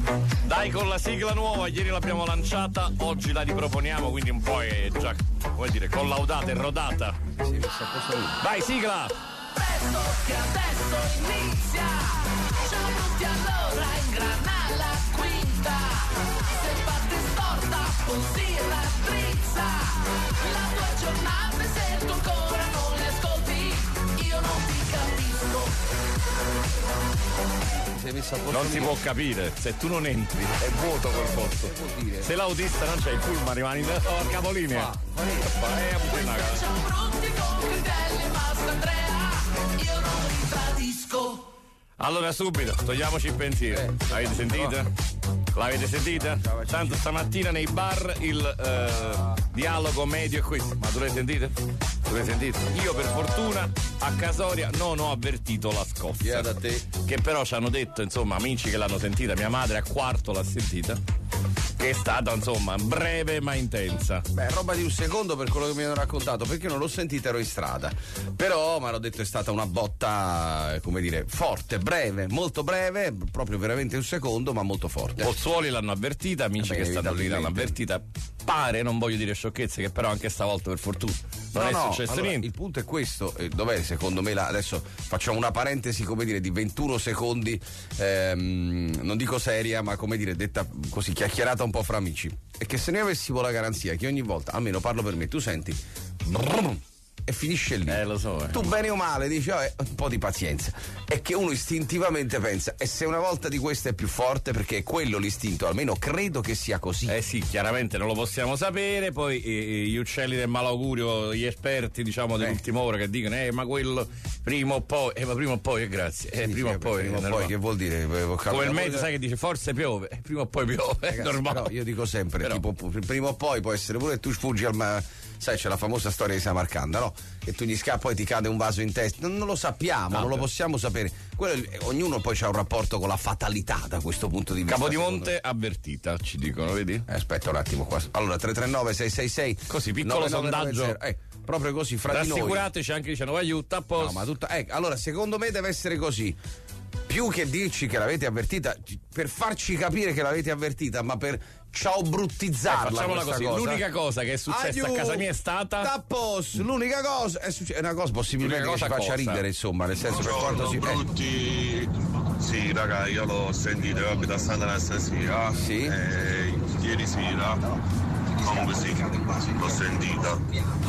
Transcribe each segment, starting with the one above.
Dai, con la sigla nuova, ieri l'abbiamo lanciata, oggi la riproponiamo, quindi un po' è già, come dire, collaudata e rodata. Sì, vai, sigla! Presto che adesso inizia, ce lo butti allora in grana la quinta, se parte storta poi si raddrizza, la tua giornata se tu ancora non le ascolti, io non ti capisco. Non si può capire, se tu non entri è vuoto quel posto. Se l'autista non c'è, il pullman rimane a capolinea. Siamo pronti con Critelli e Mastandrea, io non li tradisco. Allora subito, togliamoci il pensiero. Avete sentito? L'avete sentita? Tanto stamattina nei bar il dialogo medio è questo. Ma tu l'hai sentito? Tu l'hai sentito? Io per fortuna a Casoria non ho avvertito la scossa. Da te. Che però ci hanno detto, insomma, amici che l'hanno sentita, mia madre a quarto l'ha sentita, che è stata, insomma, breve ma intensa. Beh, roba di un secondo per quello che mi hanno raccontato, perché io non l'ho sentita, ero in strada. Però mi hanno detto è stata una botta, come dire, forte, breve, molto breve, proprio veramente un secondo, ma molto forte. Pozzuoli l'hanno avvertita, amici che stanno lì l'hanno avvertita. Pare, non voglio dire sciocchezze, che però anche stavolta per fortuna non è successo allora, niente. Il punto è questo, dov'è secondo me adesso facciamo una parentesi, come dire, di 21 secondi, non dico seria, ma come dire, detta così, chiacchierata un po' fra amici. E che se noi avessimo la garanzia che ogni volta, almeno parlo per me, tu senti e finisce lì. Lo so. Tu bene o male dici un po' di pazienza. È che uno istintivamente pensa, e se una volta di questa è più forte, perché è quello l'istinto, almeno credo che sia così. Sì, chiaramente non lo possiamo sapere, poi gli uccelli del malaugurio, gli esperti, diciamo, dell'ultima ora che dicono ma quello prima o poi, ma prima o poi Sì, prima o poi che vuol dire? Come il meteo, sai che dice forse piove, prima o poi piove, ragazzi, è normale. Però io dico sempre, tipo prima o poi può essere pure che tu sfuggi al sai, c'è la famosa storia di Samarcanda, no? Che tu gli scappi, poi ti cade un vaso in testa. Non lo sappiamo, non lo possiamo sapere. Ognuno poi ha un rapporto con la fatalità da questo punto di vista. Capodimonte avvertita, ci dicono, vedi? Aspetta un attimo qua. Allora 339 666 così, piccolo sondaggio. Proprio così fra di noi. Rassicurateci, anche dicendo aiuta a posto. No, ma allora secondo me deve essere così. Più che dirci che l'avete avvertita, per farci capire che l'avete avvertita, ma per ciaubruttizzarla. Facciamola così. Cosa. L'unica cosa che è successa a casa mia è stata. Tappos, l'unica cosa è una cosa possibilmente che ci faccia ridere, insomma, nel senso per quanto si brutti. Sì, raga, io l'ho sentito, vabbè, da Santa stasera. Sì. Ieri sera. Comunque sì, l'ho sentita.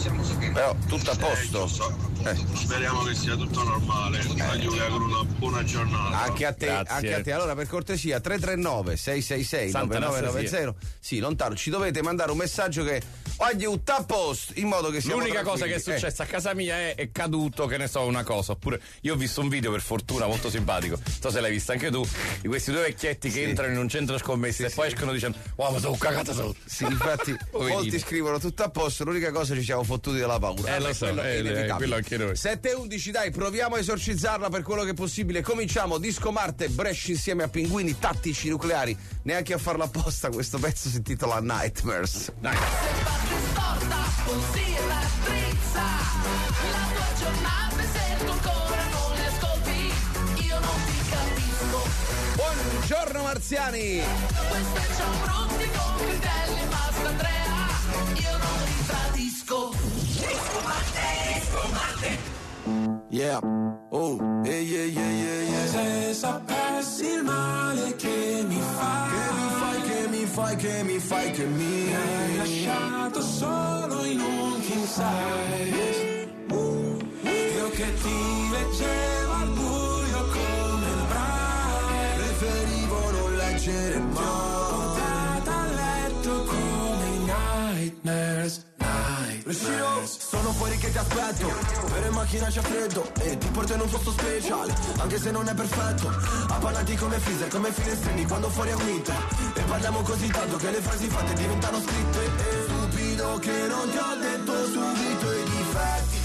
Però tutto a posto. Speriamo che sia tutto normale. Voglio una buona giornata. Anche a te, anche a te. Allora, per cortesia, 339 666 9990. Sì, lontano, ci dovete mandare un messaggio che voglio un post, in modo che sia. L'unica cosa che è successa a casa mia è caduto, che ne so, una cosa. Oppure io ho visto un video, per fortuna, molto simpatico. Non so se l'hai visto anche tu, di questi due vecchietti che entrano in un centro scommesse e poi escono dicendo wow, ma sono cagato sotto. Sì, infatti molti scrivono tutto a posto, l'unica cosa ci siamo fottuti della paura. Lo so, quello anche noi. 7:11, dai, proviamo a esorcizzarla per quello che è possibile. Cominciamo, Disco Marte, Brescia insieme a Pinguini Tattici Nucleari. Neanche a farla apposta, questo pezzo si intitola Nightmares. Se parte storta, poi si raddrizza, la tua giornata se tu ancora non le ascolti, io non ti capisco. Buongiorno marziani! Queste c'ho pronti con Critelli e Mastandrea, io non li tradisco. Disco Marte. Yeah, oh, yeah. Se sapessi il male che mi fai, che mi hai lasciato solo in un king size. Io che ti leggevo al buio come il braille, preferivo non leggere mai. Portata a letto come i nightmares. Sono fuori che ti aspetto, per in macchina c'è freddo e ti porto in un posto speciale, anche se non è perfetto. Appannati come freezer, come finestrini quando fuori è winter, e parliamo così tanto che le frasi fatte diventano scritte. E stupido che non ti ho detto subito i difetti.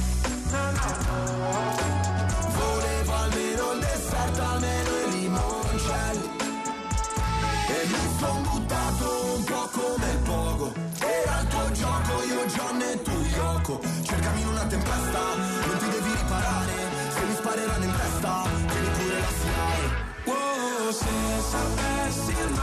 Volevo almeno il dessert, almeno i limoncelli, e mi son buttato un po' come il pogo. Era il tuo gioco, io John e tu Yoko. Cercami in una tempesta, non ti devi riparare. Se mi spareranno in testa, tieni pure la SIAE. Wow, se sapessi il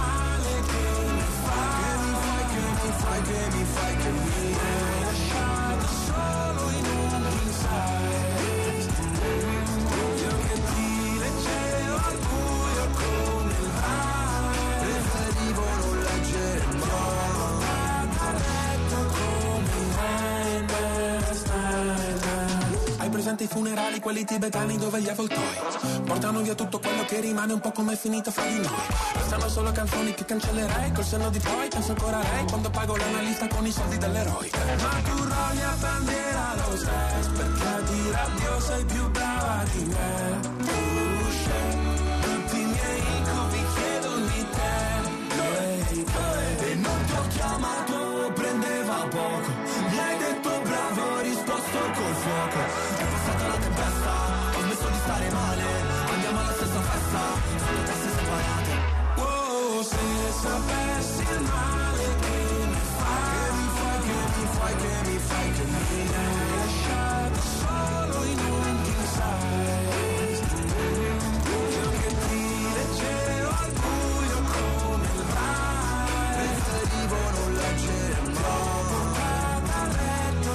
durante i funerali, quelli tibetani dove gli avvoltoi portano via tutto quello che rimane, un po' come è finito fra di noi. Restano solo canzoni che cancellerei, col senno di poi penso ancora a lei quando pago l'analista con i soldi dell'eroica. Ma tu roglia bandiera lo stress, perché a dire addio sei più brava di me. Tutti i miei incubi chiedono di te. E non ti ho chiamato, prendeva poco. Mi hai detto bravo, ho risposto col fuoco. È passata la tempesta, ho smesso di stare male. Andiamo alla stessa festa, solo tasse separate. Oh, se sapessi il male che mi fai, che mi hai lasciato solo in un king size. Io che ti leggevo al buio come il Braille, preferivo non leggere troppo. Portata a letto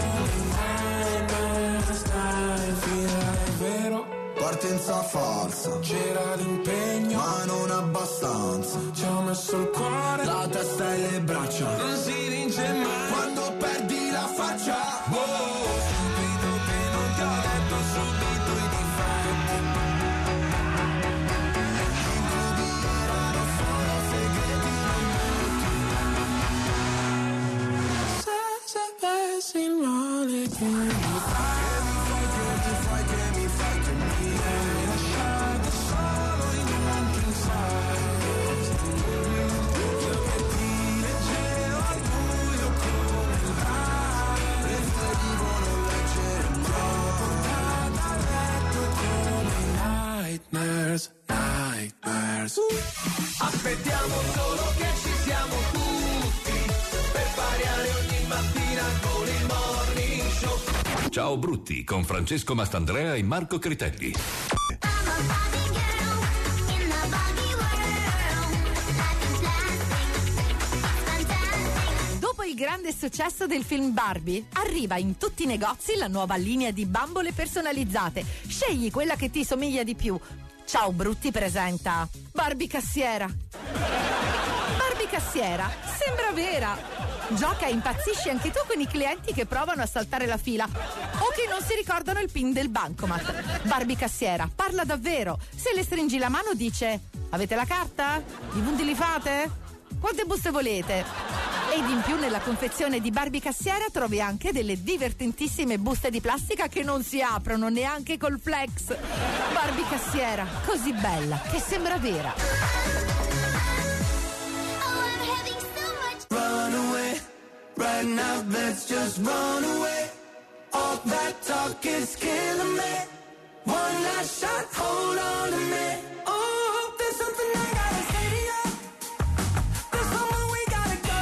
come il stai, è vero. Partenza falsa, C'era l'impegno, ma non abbastanza. ci ho messo il cuore, La testa e le braccia, non si vince mai. quando perdi la faccia. Subito che non ti ho detto subito i difetti. Incubi erano solo segreti non Se sapessi il male che mi fai, che mi hai lasciato solo in un king size. Io che ti leggevo al buio come il Braille, preferivo non leggere troppo. Portata a letto come nightmares, nightmares. Aspettiamo solo che ci siamo tutti per variare ogni mattina con il morning show. Ciao Brutti con Francesco Mastandrea e Marco Critelli. Dopo il grande successo del film Barbie, arriva in tutti i negozi la nuova linea di bambole personalizzate. Scegli quella che ti somiglia di più. Ciao Brutti presenta Barbie Cassiera. Barbie Cassiera sembra vera. Gioca e impazzisci anche tu con i clienti che provano a saltare la fila o che non si ricordano il PIN del bancomat. Barbie Cassiera parla davvero. Se le stringi la mano dice: avete la carta? I punti li fate? Quante buste volete? Ed in più nella confezione di Barbie Cassiera trovi anche delle divertentissime buste di plastica che non si aprono neanche col flex. Barbie Cassiera, così bella che sembra vera. run away. Right now, let's just run away. All that talk is killing me. One last shot, hold on to me. Oh, there's something I gotta say to you. There's somewhere we gotta go.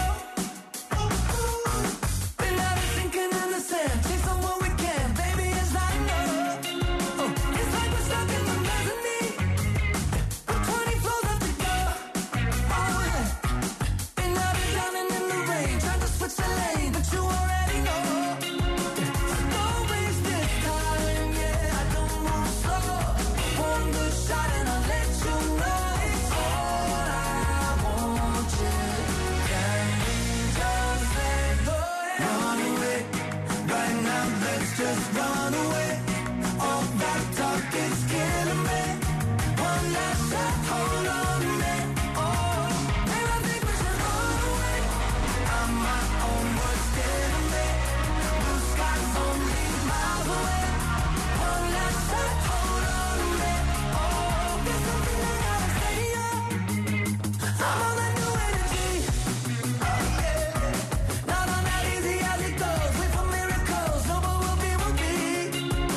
Been out of sinking in the sand, chase somewhere we can. Baby, it's not enough. Oh, it's like we're stuck in the mezzanine. With 20 floors up to go. Oh yeah. Been out and drowning in the rain, trying to switch the lane, but you already know. Don't waste this time, yeah. I don't move slow. One good shot and I'll let you know it's all I want you. Can we just let go? Run away. Right now, let's just run away. All that talk is killing me. One last shot, hold on to me. Oh, and I think we should run away. I'm my own worst enemy. Blue skies only miles away. One last shot, hold on to me. Oh, there's something I gotta say to you. I'm on that new energy. Oh yeah. Not on that easy as it goes. Wait for miracles. No, but we'll be.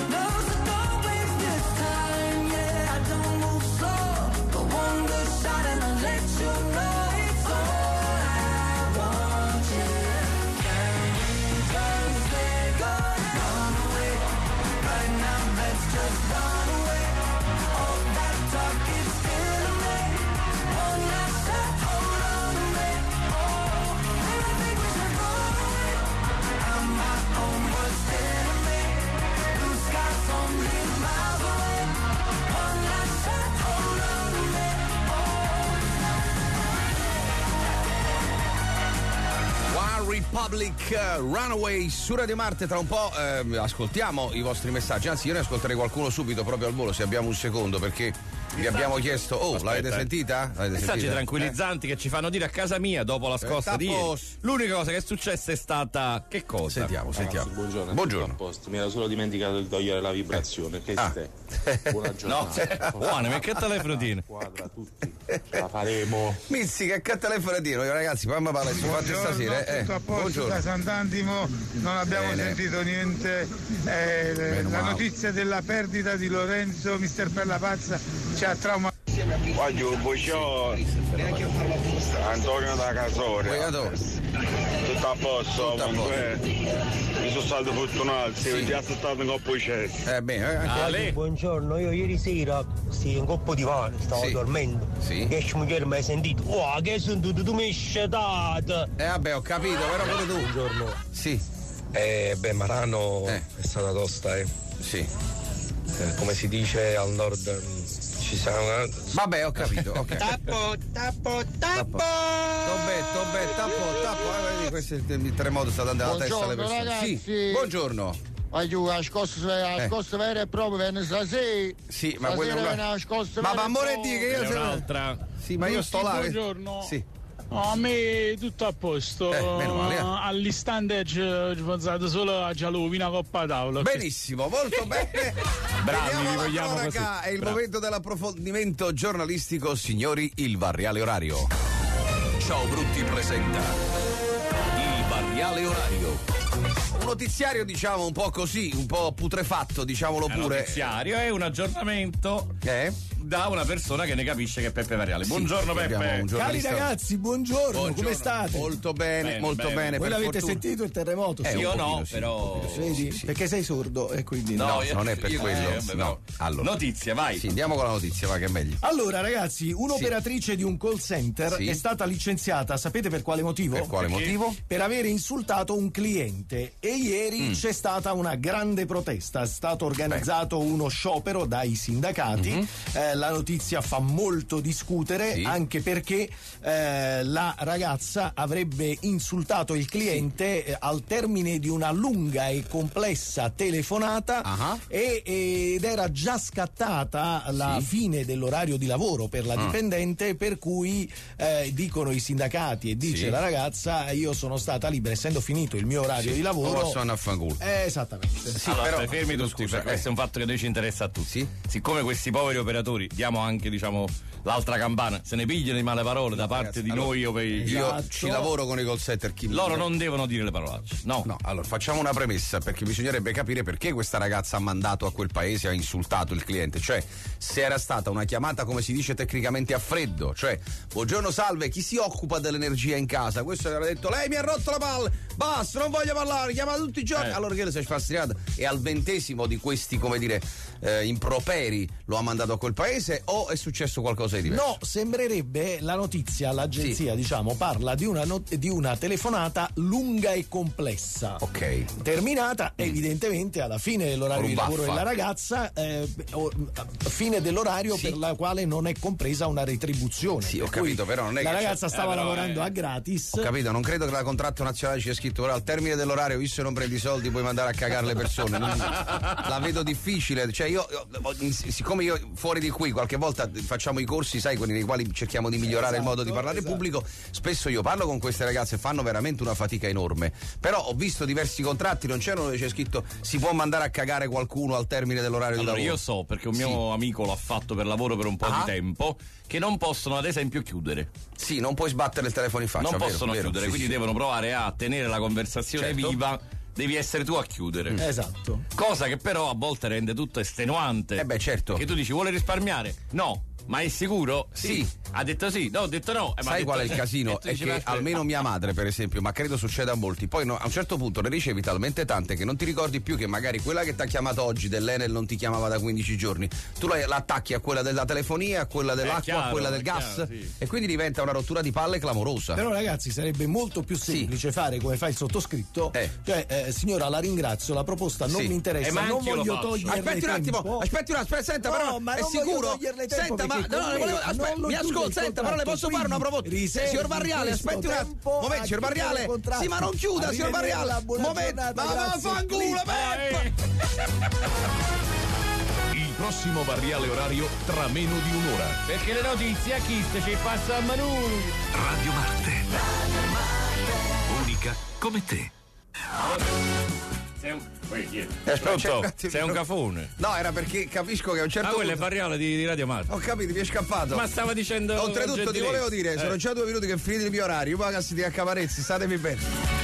Public, Runaway su Radio Marte. Tra un po' ascoltiamo i vostri messaggi, anzi io ne ascolterei qualcuno subito proprio al volo se abbiamo un secondo, perché vi abbiamo chiesto. Aspetta, l'avete sentita? Messaggi tranquilizzanti che ci fanno dire a casa mia dopo la scossa di ieri. L'unica cosa che è successa è stata che cosa? Sentiamo. Buongiorno. Mi era solo dimenticato di togliere la vibrazione. Che stai? Buona giornata. Buona, ma che telefonino? Squadra, tutti. Ce la faremo. Mizzi, che telefonatino, ragazzi, mamma parla, si fate stasera. Tutto a posto da Sant'Antimo, non abbiamo sentito niente. La notizia della perdita di Lorenzo, mister Perla Pazza, ci ha traumato. Voglio Antonio da Casoria. Tutto a posto, comunque mi sono stato fortunato, sì. Già sono stato in coppa di cesso. Buongiorno, io ieri sera in coppa di pane, stavo dormendo. Sì. E moglie mi hai sentito. Oh, che sono tu mi hai scedato. Vabbè, ho capito, però pure tu. Buongiorno. Sì. Marano è stata tosta, Sì. Come si dice al nord ci sono. Vabbè, ho capito, ok. Tappo. Tobbe, tappo. Vedi, questo è il terremoto, sta dando alla testa alle persone. Ragazzi. Sì. Buongiorno. La scossa vera e propria venne stasera. Sì, ma quella è una scossa. Ma amore di che io È un'altra. Sì, ma io sto là. Buongiorno. Sì. A me tutto a posto. Meno male, All'istante ci pensato solo a Giallo, una coppa a tavola. Benissimo, molto bene. Bravi, vi vogliamo così. È il momento dell'approfondimento giornalistico, signori, il Varriale Orario. Ciao Brutti presenta il Varriale Orario. Un notiziario, diciamo, un po' così, un po' putrefatto, diciamolo pure. Un notiziario è un aggiornamento da una persona che ne capisce che è Peppe Variale. Buongiorno Peppe. Cari ragazzi, buongiorno, come state? Molto bene, molto bene. Voi l'avete sentito il terremoto? Io no, però. Vedi? Sì. Perché sei sordo e quindi no, non è per quello. No. Allora. Notizia, vai. Sì, andiamo con la notizia, va che è meglio. Allora, ragazzi, un'operatrice di un call center è stata licenziata, sapete per quale motivo? Per quale motivo? Per aver insultato un cliente. E ieri c'è stata una grande protesta, è stato organizzato uno sciopero dai sindacati. La notizia fa molto discutere, anche perché la ragazza avrebbe insultato il cliente al termine di una lunga e complessa telefonata ed era già scattata la fine dell'orario di lavoro per la dipendente, per cui dicono i sindacati e dice la ragazza: io sono stata libera essendo finito il mio orario di lavoro. Esattamente. Sì, allora, però fermi tu, scusa, questo è un fatto che noi ci interessa a tutti. Siccome questi poveri operatori, diamo anche, diciamo, l'altra campana, se ne pigliano di male parole da parte di noi o per io ci lavoro con i call center. Loro non devono dire le parolacce. No, allora facciamo una premessa, perché bisognerebbe capire perché questa ragazza ha mandato a quel paese, ha insultato il cliente. Cioè, se era stata una chiamata, come si dice tecnicamente, a freddo, cioè buongiorno, salve, chi si occupa dell'energia in casa? Questo aveva detto: lei mi ha rotto la palla, basta, non voglio parlare, chiama tutti i giorni. Allora che le sei sfastidiata? E al 20° di questi, come dire, improperi lo ha mandato a quel paese, o è successo qualcosa di diverso? No, sembrerebbe, la notizia, l'agenzia diciamo parla di una telefonata lunga e complessa, terminata evidentemente alla fine dell'orario di lavoro della ragazza, fine dell'orario per la quale non è compresa una retribuzione. Ho capito, però non è la che ragazza stava lavorando a gratis. Ho capito, non credo che la contratto nazionale c'è scritto ora al termine dell'orario, visto che non prendi i soldi puoi mandare a cagare le persone. La vedo difficile, cioè io siccome io fuori di qui qualche volta facciamo i corsi, sai, quelli nei quali cerchiamo di migliorare il modo di parlare pubblico, spesso io parlo con queste ragazze, fanno veramente una fatica enorme, però ho visto diversi contratti, non c'erano dove c'è scritto si può mandare a cagare qualcuno al termine dell'orario di lavoro. Io so, perché un mio amico l'ha fatto per lavoro per un po' di tempo, che non possono ad esempio chiudere. Sì, non puoi sbattere il telefono in faccia. Non possono chiudere, quindi devono provare a tenere la conversazione viva. Devi essere tu a chiudere. Esatto. Cosa che però a volte rende tutto estenuante. Certo. Che tu dici: vuole risparmiare? No. Ma è sicuro? Sì. Ha detto sì? No, ho detto no. Sai qual è il casino? È che almeno mia madre, per esempio, ma credo succeda a molti, poi a un certo punto ne ricevi talmente tante che non ti ricordi più che magari quella che ti ha chiamato oggi dell'Enel non ti chiamava da 15 giorni. Tu la attacchi a quella della telefonia, a quella dell'acqua, a quella del gas, e quindi diventa una rottura di palle clamorosa. Però ragazzi, sarebbe molto più semplice fare come fa il sottoscritto, cioè signora, la ringrazio, la proposta non mi interessa, non voglio toglierle aspetti un attimo, senta, però ma è non sicuro? voglio toglierle tempo, Senta, mi ascolta, senta, però le posso fare una proposta. Signor Barriale, aspetti un attimo. Momento, signor Barriale. Sì, ma non chiuda, signor Barriale. Momento, ma vaffanculo, Il prossimo Barriale orario tra meno di un'ora. Perché le notizie a chi ci passa a Manu. Radio Marte. Unica come te. Sei un cafone. No, era perché capisco che a un certo punto. Quello è Barriale di Radio Marte. Ho capito, mi è scappato. Ma stava dicendo. Oltretutto ti volevo dire, sono già 2 minuti che è finito il mio orario. Io pagassi di Caparezzi, statevi bene.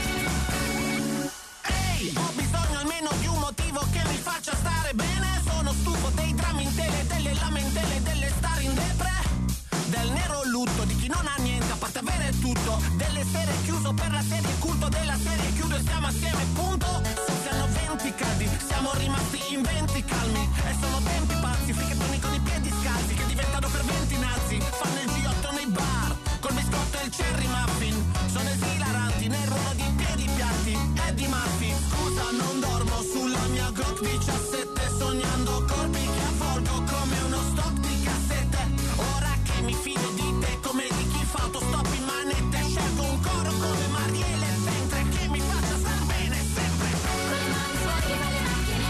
Ehi, ho bisogno almeno di un motivo che mi faccia stare bene. Sono stufo dei drammi in tele, delle lamentele, delle star in depre. Del nero lutto di chi non ha niente a parte avere tutto. Delle sere chiuso per la serie, culto della serie chiudo e stiamo assieme, punto. Soffiano 20 caldi, siamo rimasti in 20 calmi. E sono tempi pazzi, fricchettoni con i piedi scalzi che diventano per 20 nazi. Fanno il G8 nei bar, col biscotto e il cherry muffin. Sono esilaranti nel ruolo di piedi piatti e di Murphy. Scusa, non dormo sulla mia Glock 17, sognando corpi che avvolgo come uno stock di cassette. Ora che mi fido di te come di chi fa autostop in manette, scelgo un coro come Marielle Ventre che mi faccia star bene sempre. Con le mani fuori dalle macchine,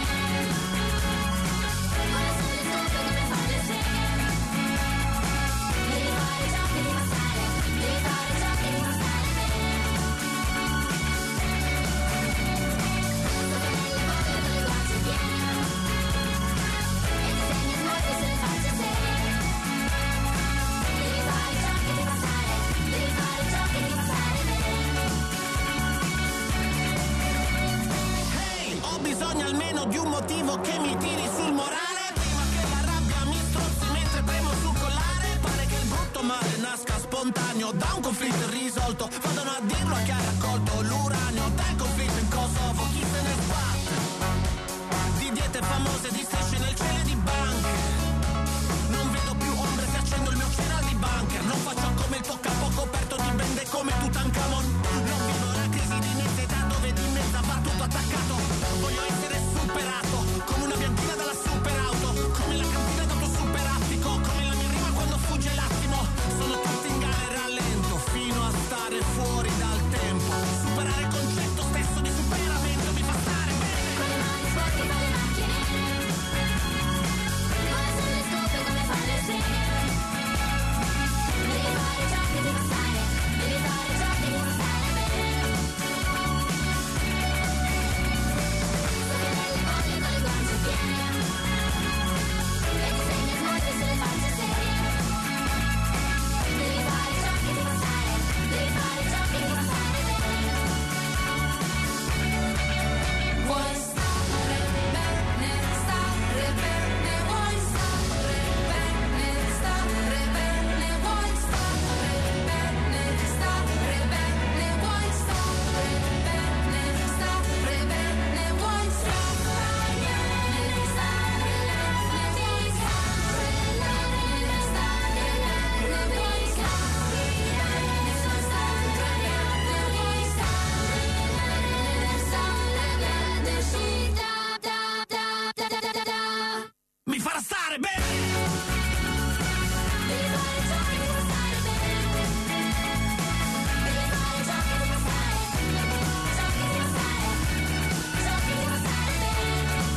ora sono le scope come fa le sere. Devi fare ciò che devi fare, devi fare ciò che devi fare bene. Sopra nelle bolle con le guance piene, e ti segni smorte sulle facce serie. Devi fare ciò che devi fare, devi fare ciò che devi fare bene. Ehi, ho bisogno almeno di un motivo che mi tiri sul morale. Prima che la rabbia mi strozzi mentre premo sul collare. Pare che il brutto male nasca spontaneo da un conflitto irrisolto. Vadano a dirlo a chi ha raccolto l'uranio del conflitto in Kosovo. Chi se ne sbatte di diete famose, di strisce nel cielo e di banche. Non vedo più ombre se accendo il mio cereal di bunker. Non faccio come il tuo capo coperto di bende come Tutankhamon. Non vivo la crisi di necessità dove di mezza va tutto attaccato. Voglio essere superato come una bianchina dalla superauto, come la cantina d'auto super attico, come la mia rima quando fugge l'attimo. Sono tutti in gara e rallento fino a stare fuori dal tempo. Superare il concetto stesso di superamento mi fa stare bene. Con le mani sporche fa le macchine, ora sono le scope come fa le sere. Devi fare ciò che devi fare, devi fare ciò che devi fare bene. Sopra nelle bolle con le guance piene, e ti segni smorte sulle facce serie. Devi fare ciò che devi fare, devi fare ciò che devi fare bene. Vuoi stare bene, vuoi stare bene, vuoi stare bene, vuoi stare bene, vuoi mi farà stare bene. Devi fare ciò che devi fare bene. Devi fare ciò che devi fare, ciò che devi fare, ciò che devi fare bene.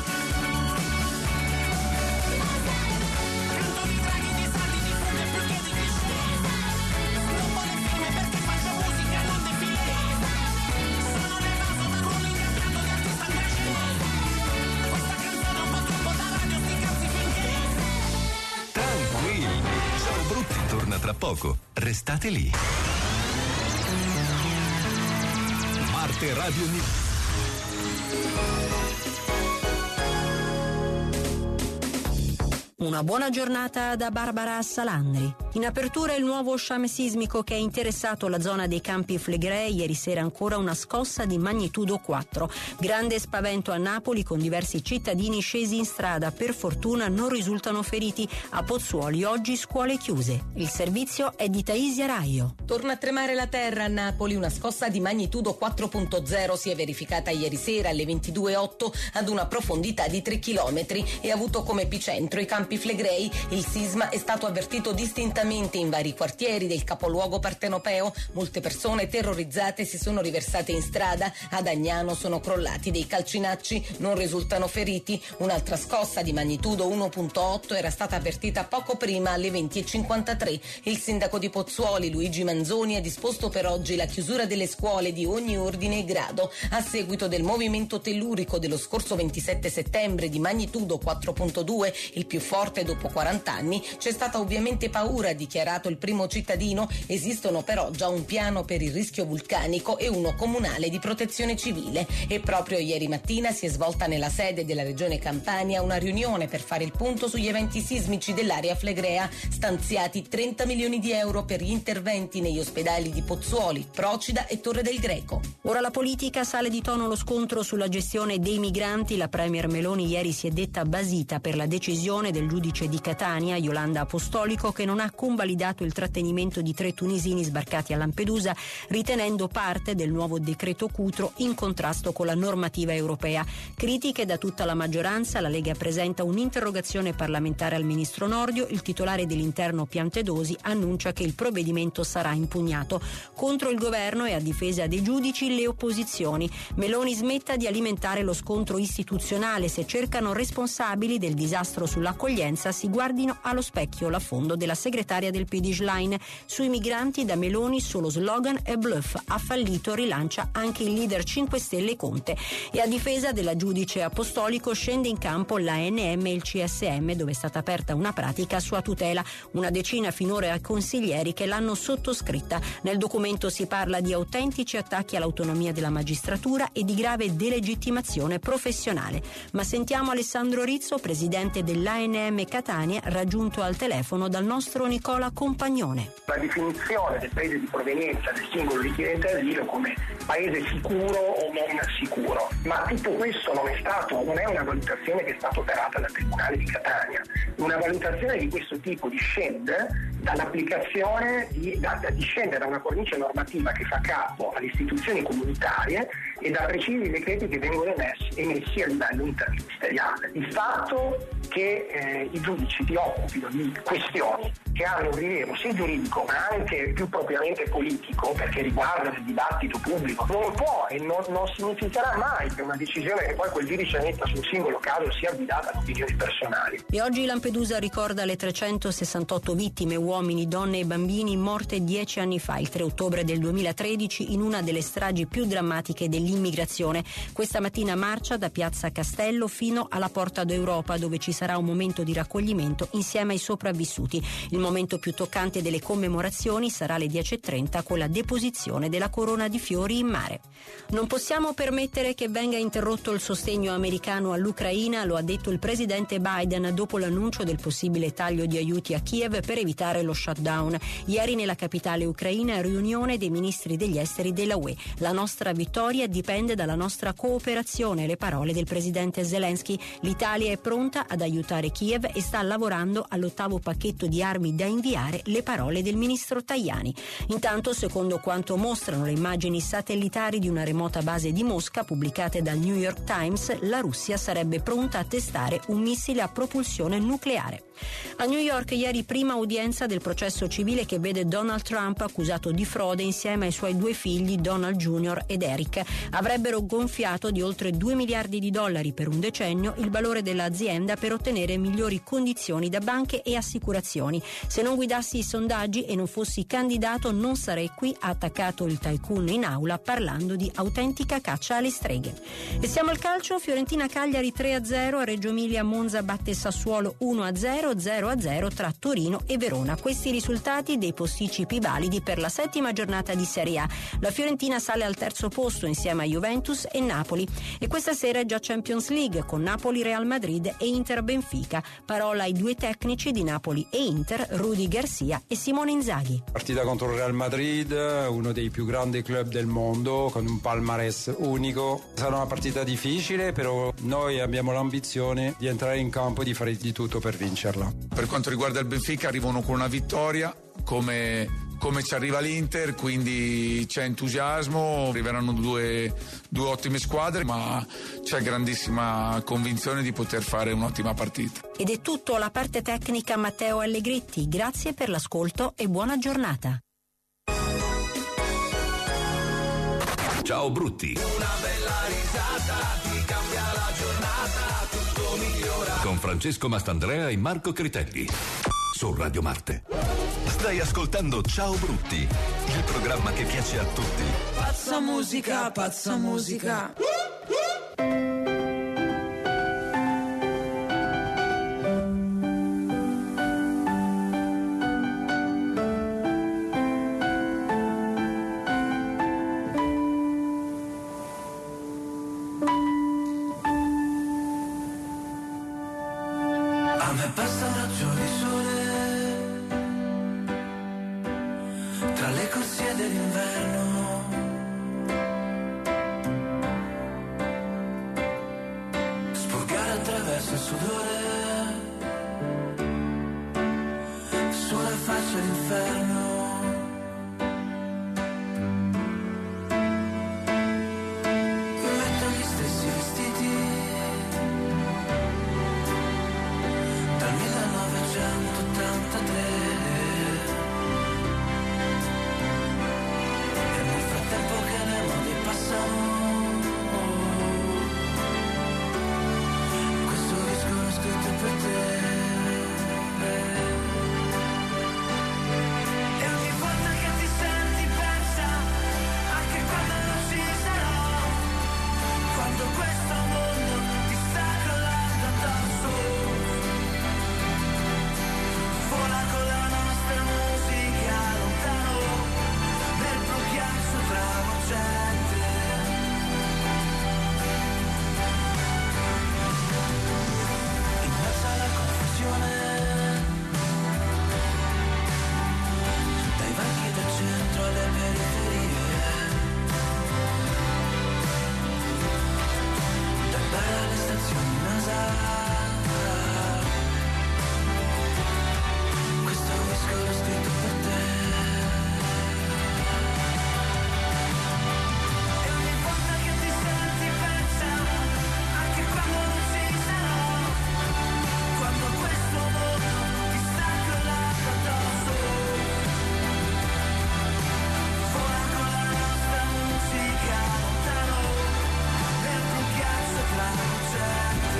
Canto di draghi, di salti, di fughe più che di cliché. Non vuole film perché faccio musica, non defilé. Sono levato da rolling e pianto di artista invece. Questa canzone è un po' troppo da radio, sti cazzi finché. Tranquilli, Ciao Brutti torna tra poco. Restate lì. Marte Radio News. Una buona giornata da Barbara Salandri. In apertura il nuovo sciame sismico che ha interessato la zona dei Campi Flegrei. Ieri sera ancora una scossa di magnitudo 4. Grande spavento a Napoli con diversi cittadini scesi in strada. Per fortuna non risultano feriti. A Pozzuoli oggi scuole chiuse. Il servizio è di Taisia Raio. Torna a tremare la terra a Napoli. Una scossa di magnitudo 4.0 si è verificata ieri sera alle 22:08 ad una profondità di 3 chilometri e ha avuto come epicentro i Campi Flegrei. Il sisma è stato avvertito distintamente in vari quartieri del capoluogo partenopeo. Molte persone terrorizzate si sono riversate in strada. Ad Agnano sono crollati dei calcinacci, non risultano feriti. Un'altra scossa di magnitudo 1.8 era stata avvertita poco prima alle 20:53. Il sindaco di Pozzuoli, Luigi Manzoni, ha disposto per oggi la chiusura delle scuole di ogni ordine e grado. A seguito del movimento tellurico dello scorso 27 settembre di magnitudo 4.2, il più forte dopo 40 anni, c'è stata ovviamente paura, ha dichiarato il primo cittadino. Esistono però già un piano per il rischio vulcanico e uno comunale di protezione civile. E proprio ieri mattina si è svolta nella sede della regione Campania una riunione per fare il punto sugli eventi sismici dell'area flegrea. Stanziati 30 milioni di euro per gli interventi negli ospedali di Pozzuoli, Procida e Torre del Greco. Ora la politica, sale di tono lo scontro sulla gestione dei migranti. La premier Meloni ieri si è detta basita per la decisione del giudice di Catania, Iolanda Apostolico, che non ha convalidato il trattenimento di 3 tunisini sbarcati a Lampedusa, ritenendo parte del nuovo decreto Cutro in contrasto con la normativa europea. Critiche da tutta la maggioranza. La Lega presenta un'interrogazione parlamentare al ministro Nordio. Il titolare dell'Interno Piantedosi annuncia che il provvedimento sarà impugnato. Contro il governo e a difesa dei giudici le opposizioni. Meloni smetta di alimentare lo scontro istituzionale. Se cercano responsabili del disastro sull'accoglienza, si guardino allo specchio. L'affondo della segretaria del PD Schlein. Sui migranti da Meloni solo slogan e bluff. Ha fallito, rilancia anche il leader 5 Stelle Conte. E a difesa della giudice Apostolico scende in campo l'ANM e il CSM, dove è stata aperta una pratica a sua tutela. Una decina finora ai consiglieri che l'hanno sottoscritta. Nel documento si parla di autentici attacchi all'autonomia della magistratura e di grave delegittimazione professionale. Ma sentiamo Alessandro Rizzo, presidente dell'ANM Catania, raggiunto al telefono dal nostro Nicola Compagnone. La definizione del paese di provenienza del singolo richiedente asilo come paese sicuro o non sicuro, ma tutto questo non è una valutazione che è stata operata dal Tribunale di Catania. Una valutazione di questo tipo discende dall'applicazione discende da una cornice normativa che fa capo alle istituzioni comunitarie e da precisi decreti che vengono emessi a livello interministeriale. Il fatto che i giudici si occupino di questioni che hanno un rilievo sia giuridico ma anche più propriamente politico, perché riguardano il dibattito pubblico, non può e non significherà mai che una decisione che poi quel giudice metta sul singolo caso sia guidata da opinioni personali. E oggi Lampedusa ricorda le 368 vittime, uomini, donne e bambini, morte 10 anni fa, il 3 ottobre del 2013, in una delle stragi più drammatiche dell'immigrazione. Questa mattina marcia da Piazza Castello fino alla Porta d'Europa, dove ci sarà un momento di raccoglimento insieme ai sopravvissuti. Il momento più toccante delle commemorazioni sarà alle 10:30 con la deposizione della corona di fiori in mare. Non possiamo permettere che venga interrotto il sostegno americano all'Ucraina, lo ha detto il presidente Biden dopo l'annuncio del possibile taglio di aiuti a Kiev per evitare lo shutdown. Ieri nella capitale ucraina riunione dei ministri degli esteri della UE. La nostra vittoria dipende dalla nostra cooperazione, le parole del presidente Zelensky. L'Italia è pronta ad aiutare Kiev e sta lavorando all'8º pacchetto di armi da inviare, le parole del ministro Tajani. Intanto, secondo quanto mostrano le immagini satellitari di una remota base di Mosca pubblicate dal New York Times, la Russia sarebbe pronta a testare un missile a propulsione nucleare. A New York ieri prima udienza del processo civile che vede Donald Trump accusato di frode insieme ai suoi 2 figli Donald Jr. ed Eric. Avrebbero gonfiato di oltre $2 miliardi per un decennio il valore dell'azienda per ottenere migliori condizioni da banche e assicurazioni. Se non guidassi i sondaggi e non fossi candidato non sarei qui, ha attaccato il tycoon in aula parlando di autentica caccia alle streghe. E siamo al calcio. Fiorentina-Cagliari 3-0, Reggio Emilia-Monza batte Sassuolo 1-0, 0-0 tra Torino e Verona. Questi risultati dei posticipi validi per la 7ª giornata di Serie A. La Fiorentina sale al 3° posto insieme a Juventus e Napoli. E questa sera è già Champions League con Napoli-Real Madrid e Inter Benfica. Parola ai due tecnici di Napoli e Inter, Rudy Garcia e Simone Inzaghi. Partita contro il Real Madrid, uno dei più grandi club del mondo, con un palmarès unico. Sarà una partita difficile, però noi abbiamo l'ambizione di entrare in campo e di fare di tutto per vincerla. Per quanto riguarda il Benfica, arrivano con una vittoria, come ci arriva l'Inter, quindi c'è entusiasmo, arriveranno due ottime squadre, ma c'è grandissima convinzione di poter fare un'ottima partita. Ed è tutto alla parte tecnica Matteo Allegretti. Grazie per l'ascolto e buona giornata. Ciao Brutti. Una bella risata ti cambia la giornata, tutto migliora. Con Francesco Mastandrea e Marco Critelli. Su Radio Marte. Stai ascoltando Ciao Brutti, il programma che piace a tutti. Pazza musica, pazza musica. A me basta un raggio di sole tra le corsie dell'inverno, sporcare attraverso il sudore sulla faccia l'inferno. Metto gli stessi vestiti dal 1983 e nel frattempo che le modi passano questo disco l'ho scritto per te. E ogni volta che ti senti persa, anche quando non ci sarò, quando questo mondo ti sta crollando addosso, vola con la nostra musica lontano nel blu ghiaccio travolgente. Immersa la confusione dai banchi del centro alle periferie, dal bar alle stazioni NASA. Questo disco l'ho scritto per te. E ogni volta che ti senti persa, anche quando non ci sarò, quando questo mondo ti sta crollando addosso, vola con la nostra musica lontano nel blu ghiaccio travolgente.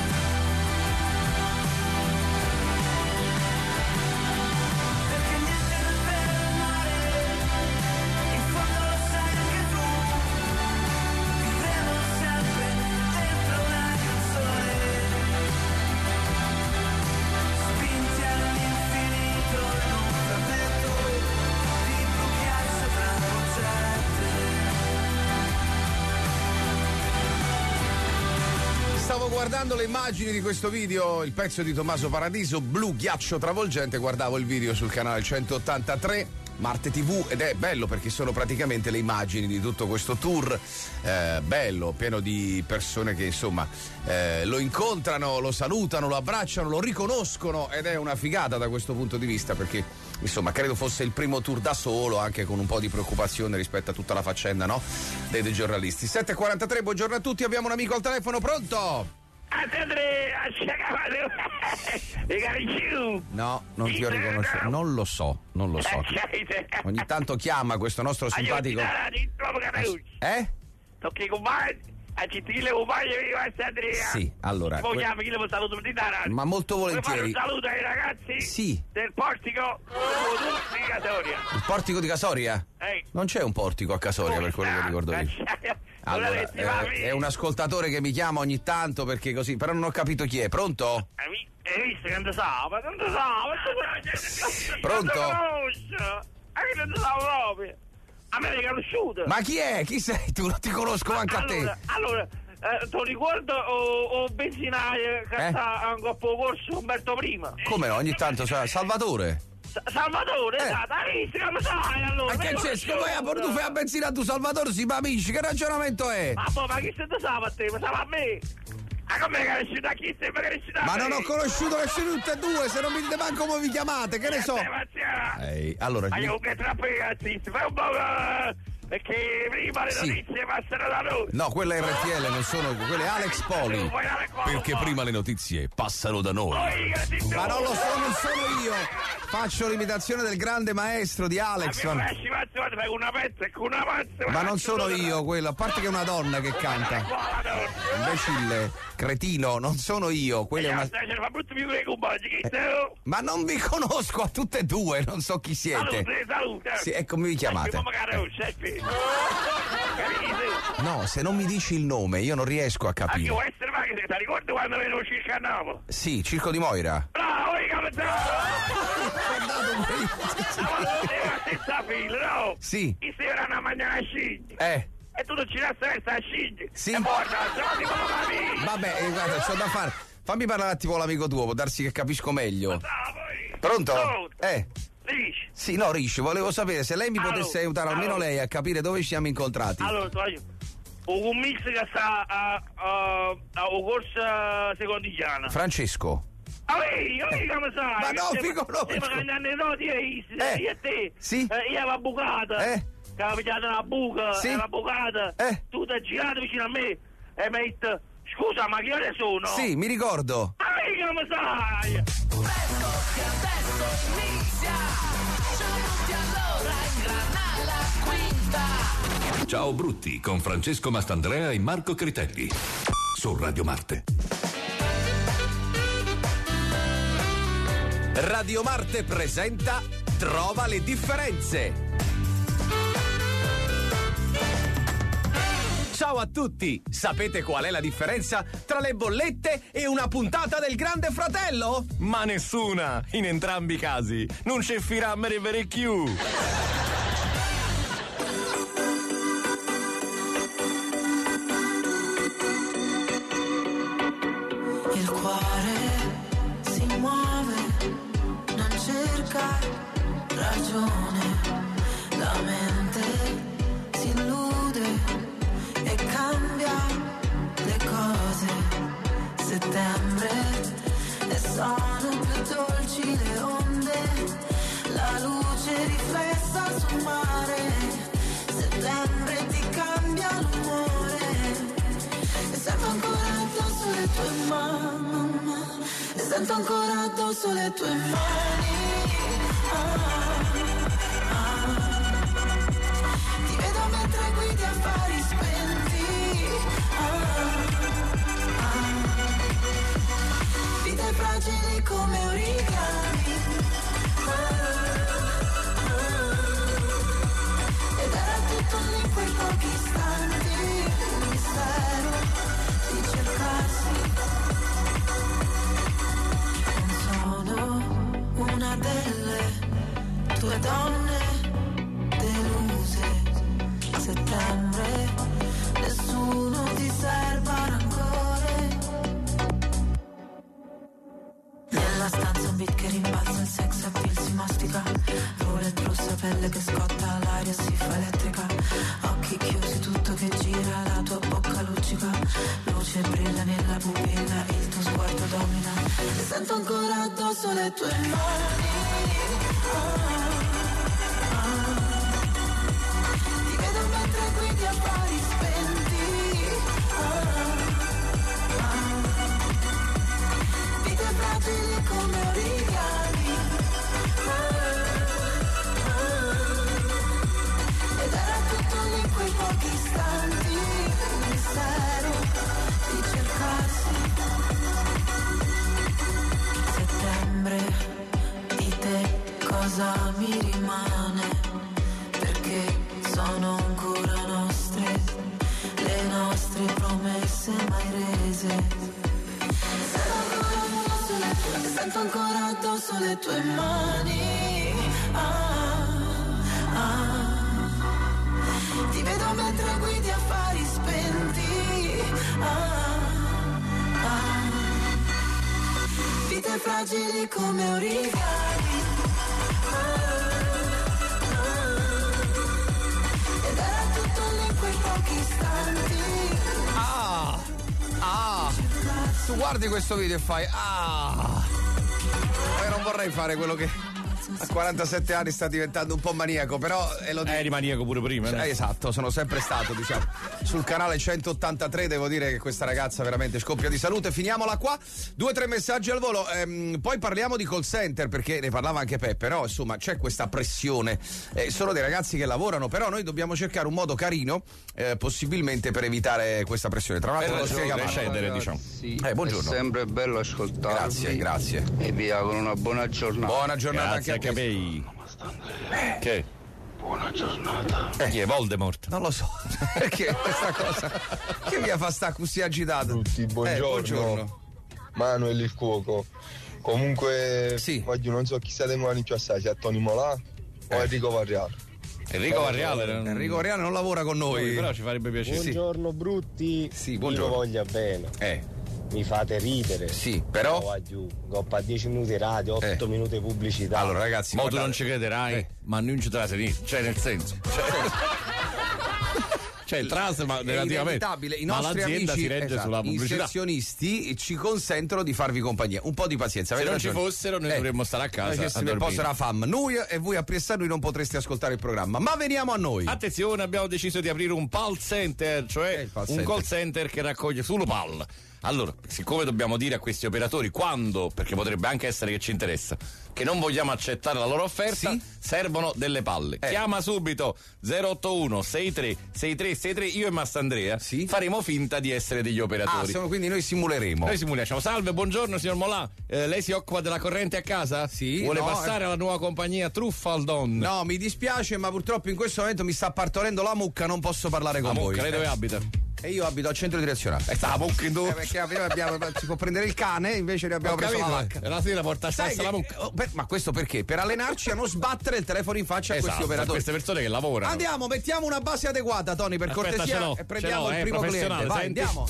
Perché niente da fermare, in fondo lo sai anche tu, vivremo sempre dentro una canzone, spinti all'infinito in un frammento di blu ghiaccio travolgente. Stavo guardando le immagini di questo video, il pezzo di Tommaso Paradiso, Blu Ghiaccio Travolgente, guardavo il video sul canale 183 Marte TV ed è bello perché sono praticamente le immagini di tutto questo tour, bello, pieno di persone che insomma lo incontrano, lo salutano, lo abbracciano, lo riconoscono ed è una figata da questo punto di vista perché insomma credo fosse il primo tour da solo, anche con un po' di preoccupazione rispetto a tutta la faccenda, no? Dei giornalisti. 7:43, buongiorno a tutti, abbiamo un amico al telefono, pronto? No, non ti ho riconosciuto, non lo so. Ogni tanto chiama questo nostro simpatico. Sì, allora. Ma molto volentieri. Un saluto ai ragazzi sì. Del portico di Casoria. Il portico di Casoria? Non c'è un portico a Casoria per quello che ricordo io. Allora, è un ascoltatore che mi chiama ogni tanto perché così, però non ho capito chi è. Pronto? Hai visto che non sa? Pronto? Non sa proprio. A me l'hai conosciuto. Ma chi è? Chi sei tu? Non ti conosco manco a te. Allora, ti ricordo o benzinaio che sta ancora poco corso Umberto Prima? Come no, ogni tanto Salvatore. Salvatore, esatto, hai visto come sai allora? Ma che c'è? Tu fai a benzina tu Salvatore, si amici, che ragionamento è? Ma chi se te sa a te? Ma sa a me? Ma come che è da chi sei? Ma non ho conosciuto nessuno tutte e due, se non mi dite manco come vi chiamate, che ne so? Allora. Ma io che troppo ragazzi, fai un po'. Perché prima le notizie passano da noi. No, quella è RTL, non sono. Quella è Alex Poli. Perché prima le notizie passano da noi. Ma non lo so, non sono io. Faccio l'imitazione del grande maestro di Alex. Ma non sono io quello, a parte che è una donna che canta. Imbecille, cretino, non sono io. Quella è una. Ma non vi conosco a tutte e due, non so chi siete. Salute. Sì, e come vi chiamate? No, se non mi dici il nome io non riesco a capire. Anche può essere ma che ti ricordi quando venivo Circo a Napoli? Sì, Circo di Moira. Bravo, senza filo, no? Sì. Chi si verranno a mangiare a scigli? E tu non ci resta a scigli? Sì. E porta, vabbè, guarda, c'ho da fare. Fammi parlare tipo l'amico tuo, può darsi che capisco meglio. Pronto? Rish. Sì, no, Rish, volevo sapere se lei mi potesse aiutare, almeno lei, a capire dove ci siamo incontrati. Allora, un mix che sta a corsa secondigliana. Francesco. Come sai? Ma no, figo, no. Ma che noti io e te. Sì. Io avevo bucata. Che avevo pigliato una buca. Sì. Era bucata. Tu ti hai girato vicino a me e mi hai detto, scusa, ma che ore sono? Sì, mi ricordo. Come sai? Presto che adesso inizia. Ciao brutti allora in grana la quinta. Ciao brutti con Francesco Mastandrea e Marco Critelli su Radio Marte. Radio Marte presenta Trova le differenze. Ciao a tutti! Sapete qual è la differenza tra le bollette e una puntata del Grande Fratello? Ma nessuna! In entrambi i casi non c'è firammere verecchiù! Il cuore si muove, non cerca ragione, la mente si illude e cambia le cose. Settembre e sono più dolci le onde, la luce riflessa sul mare. Settembre ti cambia l'umore e sento ancora addosso le tue mani, e sento ancora addosso le tue mani. Ti vedo mentre guidi affari spenti. Vite fragili come origami. Ed era tutto lì in quei pochi istanti, un mistero di cercarsi. Non sono una delle tue donne deluse. Settembre, nessuno ti serba rancore. Nella stanza un beat che rimbalza, il sex appeal si mastica. Roulette rossa, pelle che scotta, l'aria si fa elettrica. Occhi chiusi, tutto che gira, la tua bocca luccica. Luce brilla nella pupilla, il tuo sguardo domina. E sento ancora addosso le tue mani. Ti vedo mentre guidi affari spenti. Vite fragili come origami. Ed era tutto lì in quei pochi istanti, un mistero di cercarsi. Settembre, di te cosa mi rimane? Perché sono ancora nostre, le nostre promesse mai rese. Sento ancora addosso le tue mani. Ti vedo mentre guidi affari spenti. Vite fragili come origami. Ed era tutto lì in quei pochi istanti. Tu guardi questo video e fai io non vorrei fare quello che a 47 anni sta diventando un po' maniaco, però eri maniaco pure prima, no? Esatto, sono sempre stato, diciamo. Sul canale 183 devo dire che questa ragazza veramente scoppia di salute. Finiamola qua. 2-3 messaggi al volo. Poi parliamo di call center, perché ne parlava anche Peppe, però insomma c'è questa pressione. Sono dei ragazzi che lavorano, però noi dobbiamo cercare un modo carino, possibilmente, per evitare questa pressione. Tra l'altro lo spiega scendere, diciamo. Buongiorno. È sempre bello ascoltarvi. Grazie. E via con una buona giornata. Buona giornata grazie anche a te. Che? Buona giornata. Chi è Voldemort? Non lo so. Perché questa cosa che mi fa sta così agitata? Buongiorno. Manuel il cuoco. Comunque oggi non so chi sta tenendo più assai, se è Tony Molà o Enrico Varriale. Enrico Varriale non lavora con noi, però ci farebbe piacere. Buongiorno brutti. Sì, buongiorno. Io voglia bene. Mi fate ridere. Sì, però Coppa 10 minuti radio, 8 minuti pubblicità. Allora ragazzi, tu non ci crederai, ma non ci te la sei, cioè nel senso. Cioè il trans, ma relativamente. I nostri l'azienda amici si regge sulla pubblicità. inserzionisti ci consentono di farvi compagnia. Un po' di pazienza. Se non ci fossero, noi dovremmo stare a casa. Perché se ne possa fam. Noi e voi a Priestano non potreste ascoltare il programma. Ma veniamo a noi. Attenzione, abbiamo deciso di aprire un PAL center, cioè un call center che raccoglie solo PAL. Allora, siccome dobbiamo dire a questi operatori quando, perché potrebbe anche essere che ci interessa, che non vogliamo accettare la loro offerta, servono delle palle. Chiama subito 081 63 6363, io e Massandrea faremo finta di essere degli operatori. Quindi noi simuleremo. Noi simuliamo. Salve, buongiorno signor Molà, lei si occupa della corrente a casa? Sì. Vuole passare alla nuova compagnia Truffaldon? No, mi dispiace, ma purtroppo in questo momento mi sta partorendo la mucca, non posso parlare con voi. Lei dove abita? E io abito al centro direzionale. Sta la mucca in dove? Perché si può prendere il cane, invece ne abbiamo preso la vacca. E la sera porta a stessa la mucca. Ma questo perché? Per allenarci a non sbattere il telefono in faccia a questi operatori. Queste persone che lavorano. Andiamo, mettiamo una base adeguata, Tony, per cortesia, e prendiamo il primo cliente. Vai, andiamo.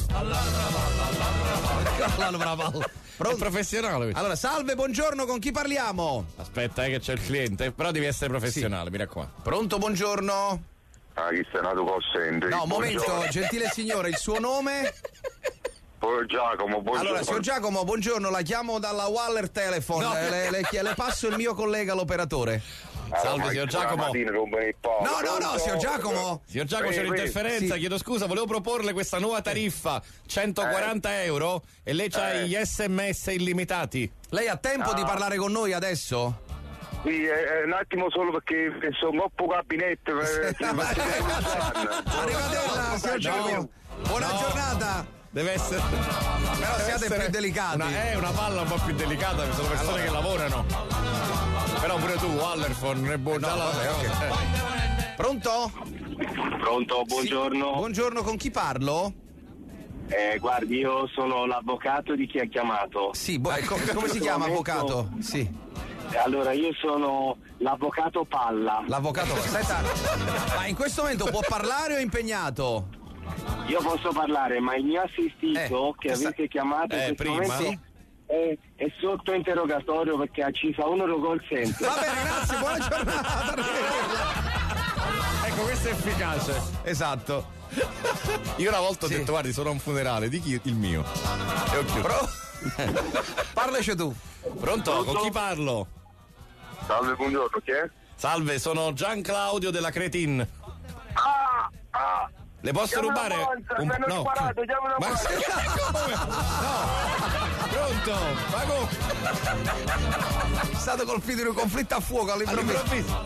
Pronto? Professionale. Allora, salve, buongiorno, con chi parliamo? Aspetta, che c'è il cliente, però devi essere professionale, mi raccomando. Pronto, buongiorno. Chi sta nato col sente? No, momento, gentile signore, il suo nome? Giacomo, buongiorno. Allora, signor Giacomo, buongiorno, la chiamo dalla Waller Telephone. No. Le passo il mio collega, l'operatore. Salve, signor Giacomo. No, signor Giacomo. Signor Giacomo, c'è un'interferenza, chiedo scusa, volevo proporle questa nuova tariffa, 140 euro, e lei c'ha gli SMS illimitati. Lei ha tempo di parlare con noi adesso? Sì, un attimo solo perché sono troppo gabinetto. Arrivatela, signor Giacomo. Buona giornata. Deve essere. Però siate più delicati. Una palla un po' più delicata, sono persone che lavorano. Però pure tu, Wallerphone, è buono. Pronto? Pronto, buongiorno. Sì. Buongiorno, con chi parlo? Guardi, io sono l'avvocato di chi ha chiamato. Sì, come si chiama avvocato? Sì. Allora, io sono l'avvocato Palla. L'avvocato Palla. Senta, ma in questo momento può parlare o è impegnato? Io posso parlare, ma il mio assistito che avete chiamato in questo prima momento è sotto interrogatorio perché ci fa un call center. Va bene, grazie, buona giornata. Ecco, questo è efficace. Esatto. Io una volta ho detto, guardi, sono a un funerale, di chi? Il mio. E ho chiuso. Parlaci tu. Pronto? Con chi parlo? Salve, buongiorno, chi è? Salve, sono Gian Claudio della Cretin. Le posso rubare? No. Ma come? No. Pronto? Ma come? È stato colpito in un conflitto a fuoco all'improvviso.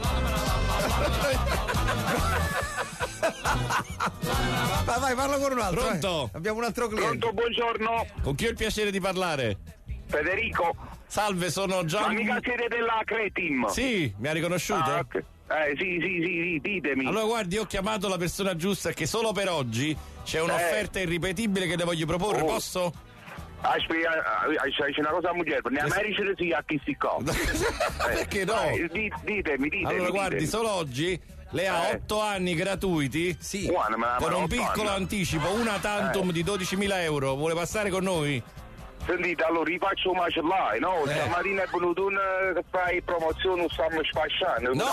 Vai, parlo con un altro. Pronto? Abbiamo un altro cliente. Pronto, buongiorno. Con chi ho il piacere di parlare? Federico. Salve, sono Gian. Ma mica siete della Cretin? Sì, mi ha riconosciuto? Okay. Sì, ditemi. Allora, guardi, io ho chiamato la persona giusta, che solo per oggi c'è un'offerta irripetibile che le voglio proporre, posso? Aspetta, c'è una cosa a moglie, ne Americi sì a chi si cosa. Perché no? Ditemi. Allora, guardi, solo oggi lei ha 8 anni gratuiti? Sì. Con un piccolo anticipo, una tantum di 12.000 euro. Vuole passare con noi? Sentite, allora rifaccio un macellai, no? Stamattina è venuto un che fai promozione, stiamo sfasciando. No!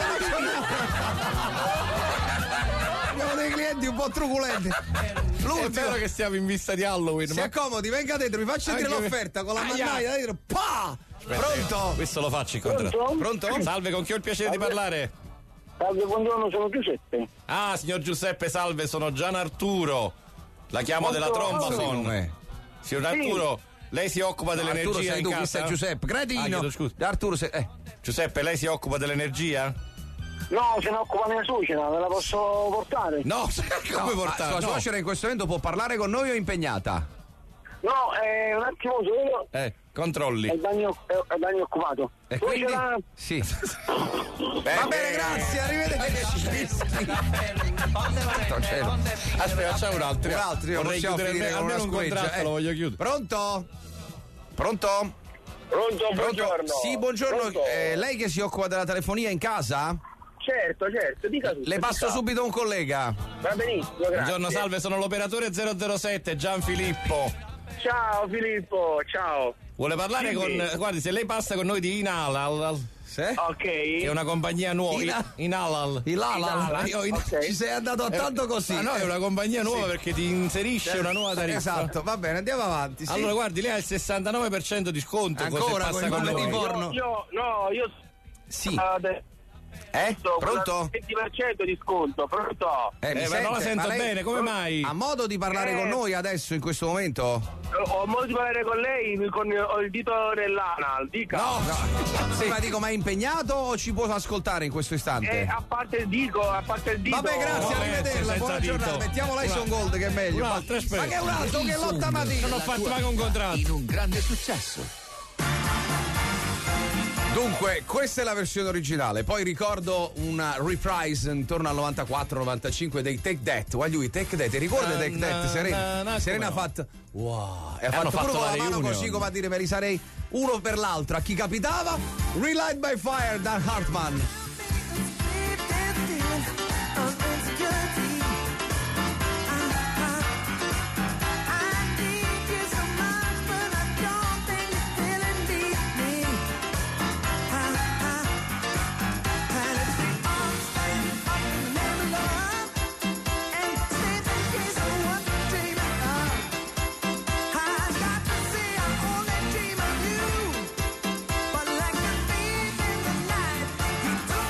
Abbiamo dei clienti un po' truculenti. È vero che siamo in vista di Halloween. Si accomodi, venga dentro, mi faccia dire l'offerta con la mannaia dentro. Pa! Pronto? Questo lo faccio in contratto. Pronto? Salve, con chi ho il piacere di parlare? Salve, buongiorno, sono Giuseppe. Ah, signor Giuseppe, salve, sono Gian Arturo. La chiamo della Trombafon. Signor Arturo, lei si occupa dell'energia in casa? Sei Giuseppe, cretino. Arturo, Giuseppe, lei si occupa dell'energia? No, se ne occupa mia suocera, ve la posso portare? No, come portare? Sua suocera in questo momento può parlare con noi o è impegnata? No, un attimo solo. Controlli. È il bagno occupato. E quindi? Sì. Va bene, grazie, arrivederci. Aspetta, facciamo un altro. Vorrei chiudere almeno un contratto, lo voglio chiudere. Pronto? Pronto, buongiorno. Sì, buongiorno. Pronto? Lei che si occupa della telefonia in casa? Certo, dica tutto. Le passo subito un collega. Va benissimo, grazie. Buongiorno, salve, sono l'operatore 007 Gianfilippo. Ciao Filippo, ciao. Vuole parlare con... Guardi, se lei passa con noi di Inalal... Ok. Che è una compagnia nuova. Inalal. Ci sei andato a tanto così. No, è una compagnia nuova perché ti inserisce una nuova tariffa. Esatto, va bene, andiamo avanti. Sì. Allora, guardi, lei ha il 69% di sconto. Ancora passa con noi. Di porno. Io Sì. Pronto? 20% di sconto, pronto? Ma non la sento bene, come mai? Ha modo di parlare con noi adesso, in questo momento? Ho modo di parlare con lei, ho il dito nell'anal, dica. No. Sì, ma dico, ma è impegnato o ci può ascoltare in questo istante? A parte il dito. Vabbè, grazie, arrivederla, buona giornata. Mettiamo l'Ison Gold che è meglio. Ma che è un altro che lotta mattina. Non ho fatto mai un contratto. In un grande successo. Dunque, questa è la versione originale. Poi ricordo una reprise intorno al 94-95 dei Take That. Voglio i Take That. Ti ricordi Take That? Serena ha fatto. Wow. E ha fatto pure con la mano così come a dire me li sarei uno per l'altro. A chi capitava? Relight by Fire da Hartman. But like a thief in the night, he took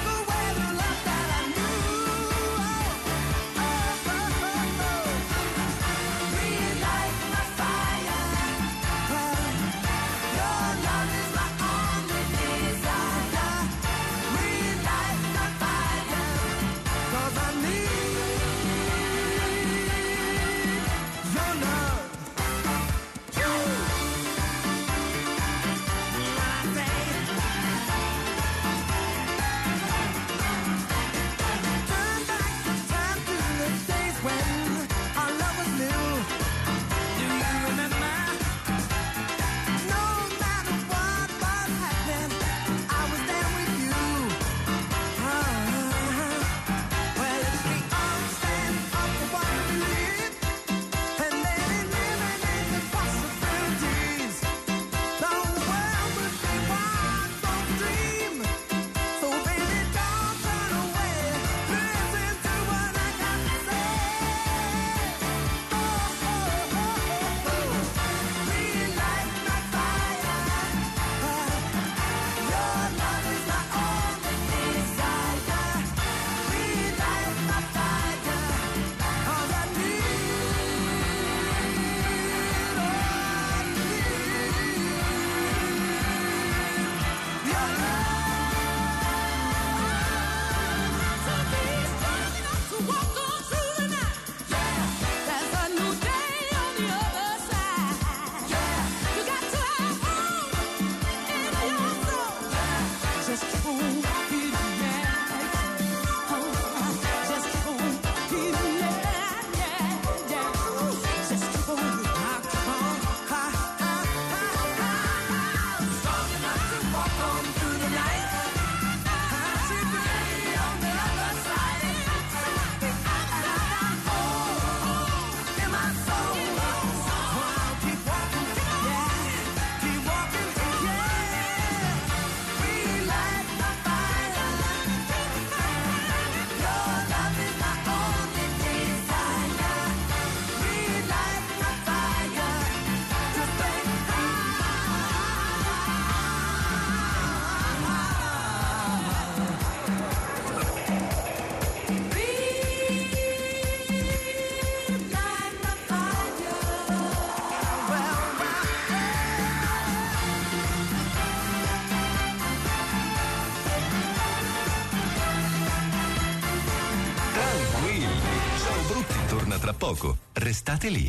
tra poco. Restate lì.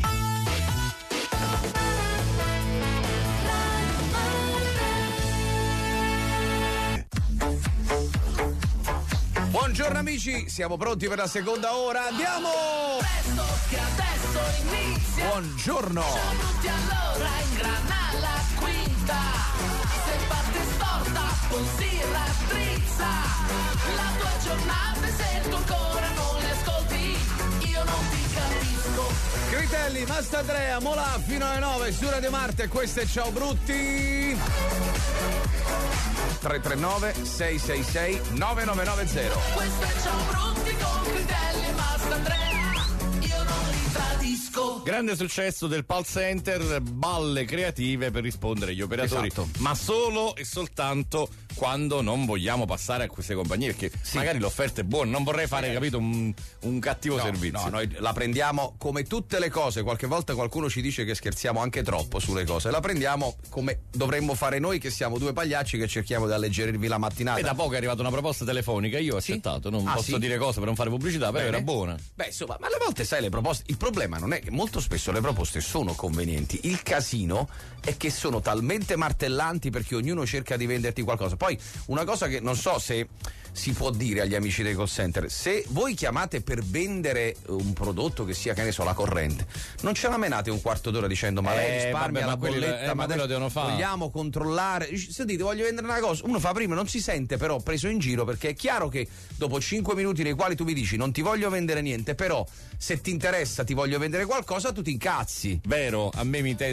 Buongiorno amici, siamo pronti per la seconda ora, andiamo! Presto che adesso inizia. Buongiorno! Ciao tutti, allora ingrana la quinta. Se parte storta, poi si raddrizza. La tua giornata, e se tu ancora non le ascolti, io non ti capisco. Critelli, Mastandrea, Molà fino alle 9 su Radio Marte, questo è Ciao Brutti. 339 666 9990. Questo è Ciao Brutti con Critelli e Mastandrea. Io non li tradisco. Grande successo del Pulse Center, balle creative per rispondere agli operatori, Esatto. ma solo e soltanto quando non vogliamo passare a queste compagnie, perché magari l'offerta è buona, non vorrei fare, capito, un cattivo servizio. No, noi la prendiamo come tutte le cose, qualche volta qualcuno ci dice che scherziamo anche troppo sulle cose, la prendiamo come dovremmo fare noi, che siamo due pagliacci che cerchiamo di alleggerirvi la mattinata. E da poco è arrivata una proposta telefonica, io ho accettato, non posso dire cose per non fare pubblicità, però Bene. era buona. Beh, insomma, ma alle volte sai le proposte, il problema non è che molto spesso le proposte sono convenienti, il casino è che sono talmente martellanti perché ognuno cerca di venderti qualcosa. Poi una cosa che non so se si può dire agli amici dei call center, se voi chiamate per vendere un prodotto che sia, che ne so, la corrente, non ce la menate un quarto d'ora dicendo ma lei risparmia vabbè, la ma quelli- bolletta, ma quello devono fare. vogliamo controllare. Sentite, voglio vendere una cosa, uno fa prima, non si sente però preso in giro, perché è chiaro che dopo 5 minuti nei quali tu mi dici non ti voglio vendere niente, però se ti interessa ti voglio vendere qualcosa, tu ti incazzi. Vero, a me mi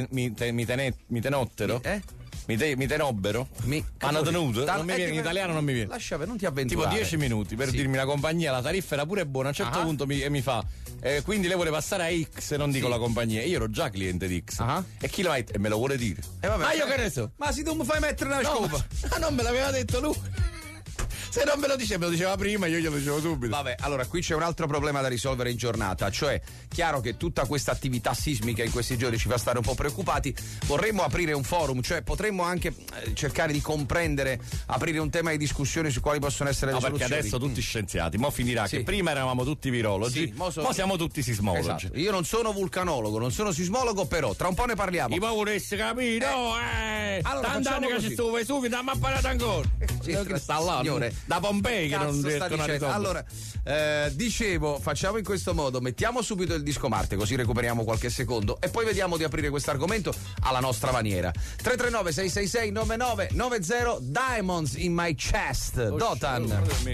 tenottero? Mi tenobbero? Hanno tenuto? Non mi viene, in italiano non mi viene. Lascia, non ti Tipo avventurare. 10 minuti per dirmi la compagnia, la tariffa era pure buona, a un certo punto mi fa quindi lei vuole passare a X, non dico la compagnia, io ero già cliente di X e chi lo e me lo vuole dire, ma io che ne so, ma se tu mi fai mettere una scopa, ma non me l'aveva detto lui. Se non me lo diceva prima, io glielo dicevo subito. Vabbè, allora qui c'è un altro problema da risolvere in giornata, cioè chiaro che tutta questa attività sismica in questi giorni ci fa stare un po' preoccupati. Vorremmo aprire un forum, cioè potremmo anche cercare di comprendere, aprire un tema di discussione su quali possono essere le soluzioni. Perché adesso tutti scienziati, mo finirà che prima eravamo tutti virologi, mo siamo tutti sismologi. Esatto. Io non sono vulcanologo, non sono sismologo, però tra un po' ne parliamo. Ma vorresti capire, no? Allora, tanti anni che ci sto Vesuvio, non mi ha parlato ancora. Sta là, signore, da Pompei che non riescono a risolvere. Allora, dicevo, facciamo in questo modo, mettiamo subito il disco Marte, così recuperiamo qualche secondo e poi vediamo di aprire questo argomento alla nostra maniera. 339 666 9990 Diamonds in My Chest, Dotan. Se parte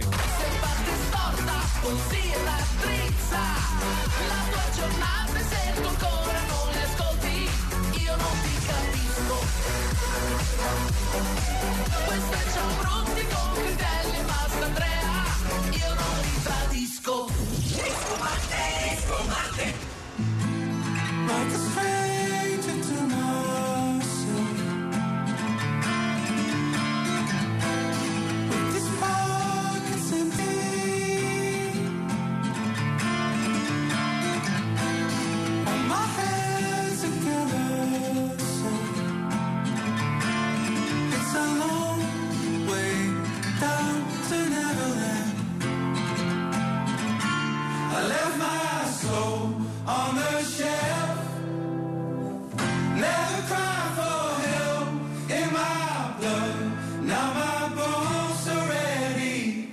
storta, poi si raddrizza. La tua giornata, e se tu ancora non le ascolti, io non ti capisco. Questo è Ciao Brutti con Critelli e Mastandrea. Io non li tradisco. Disco Marte. Like a stranger to myself. With these pockets empty, all my hands together. It's a long way down to Neverland. I left my soul on the shelf. Never cried for help in my blood. Now my bones are ready.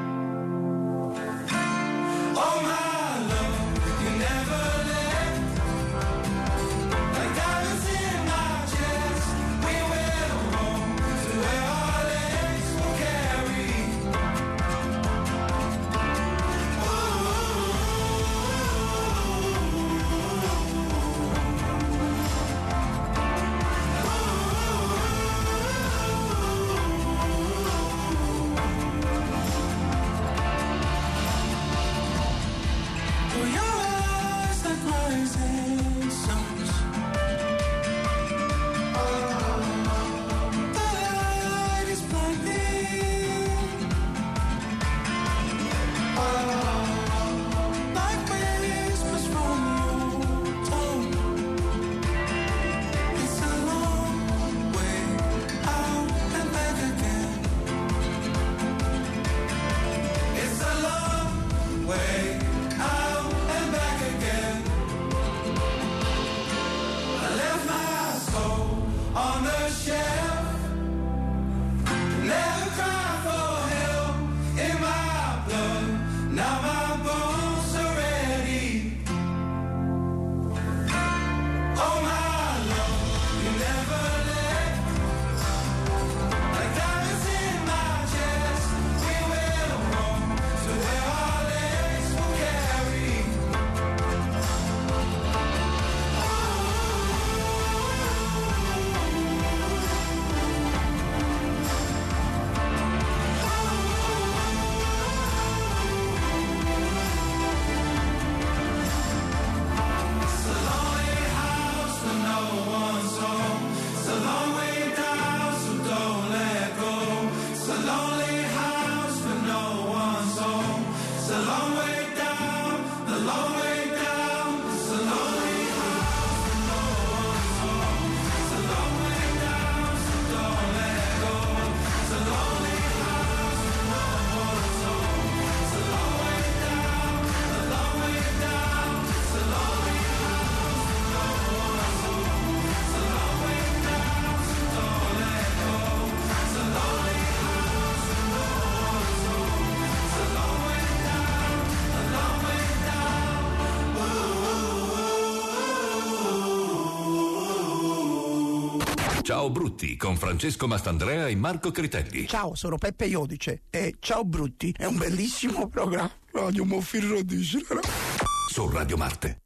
Oh my love, you never left. Like diamonds in my chest, we will roam to where our legs will carry. For your eyes like rising suns. The light is blinding. Like whispers from your tongue. It's a long way out and back again. It's a long way out and back again. Ciao Brutti con Francesco Mastandrea e Marco Critelli. Ciao, sono Peppe Iodice e Ciao Brutti è un bellissimo programma. Radio Moffirro dice. Su Radio Marte.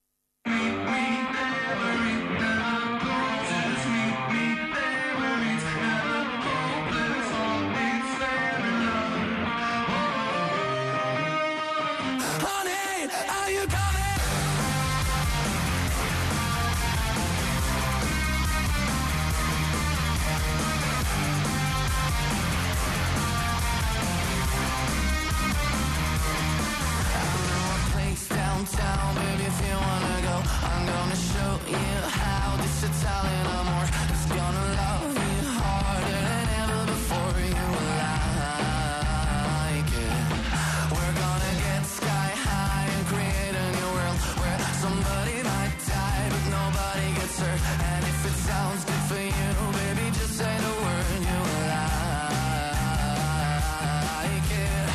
Downtown, baby, if you wanna go, I'm gonna show you how this Italian amor is gonna love you harder than ever before. You will like it. We're gonna get sky high and create a new world where somebody might die but nobody gets hurt. And if it sounds good for you, baby, just say the word. You will like it.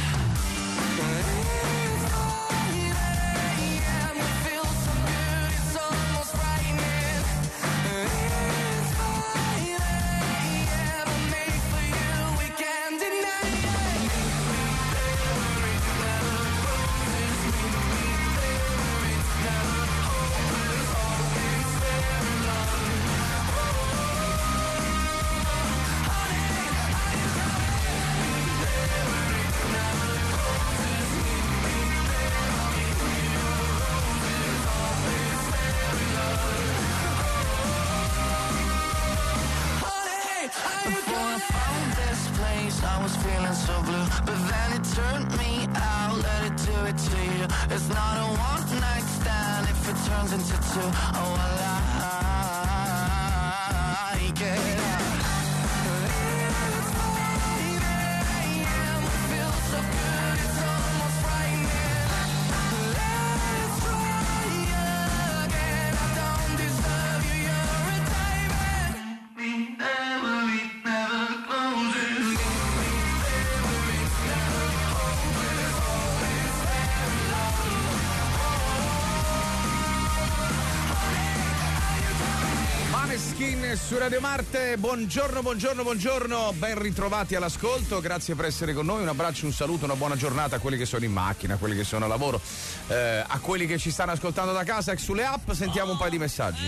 I was feeling so blue, but then it turned me out. Let it do it to you. It's not a one night stand if it turns into two. Oh, I like it. Maneskin su Radio Marte, buongiorno, ben ritrovati all'ascolto, grazie per essere con noi, un abbraccio, un saluto, una buona giornata a quelli che sono in macchina, a quelli che sono a lavoro, a quelli che ci stanno ascoltando da casa e sulle app, sentiamo un paio di messaggi.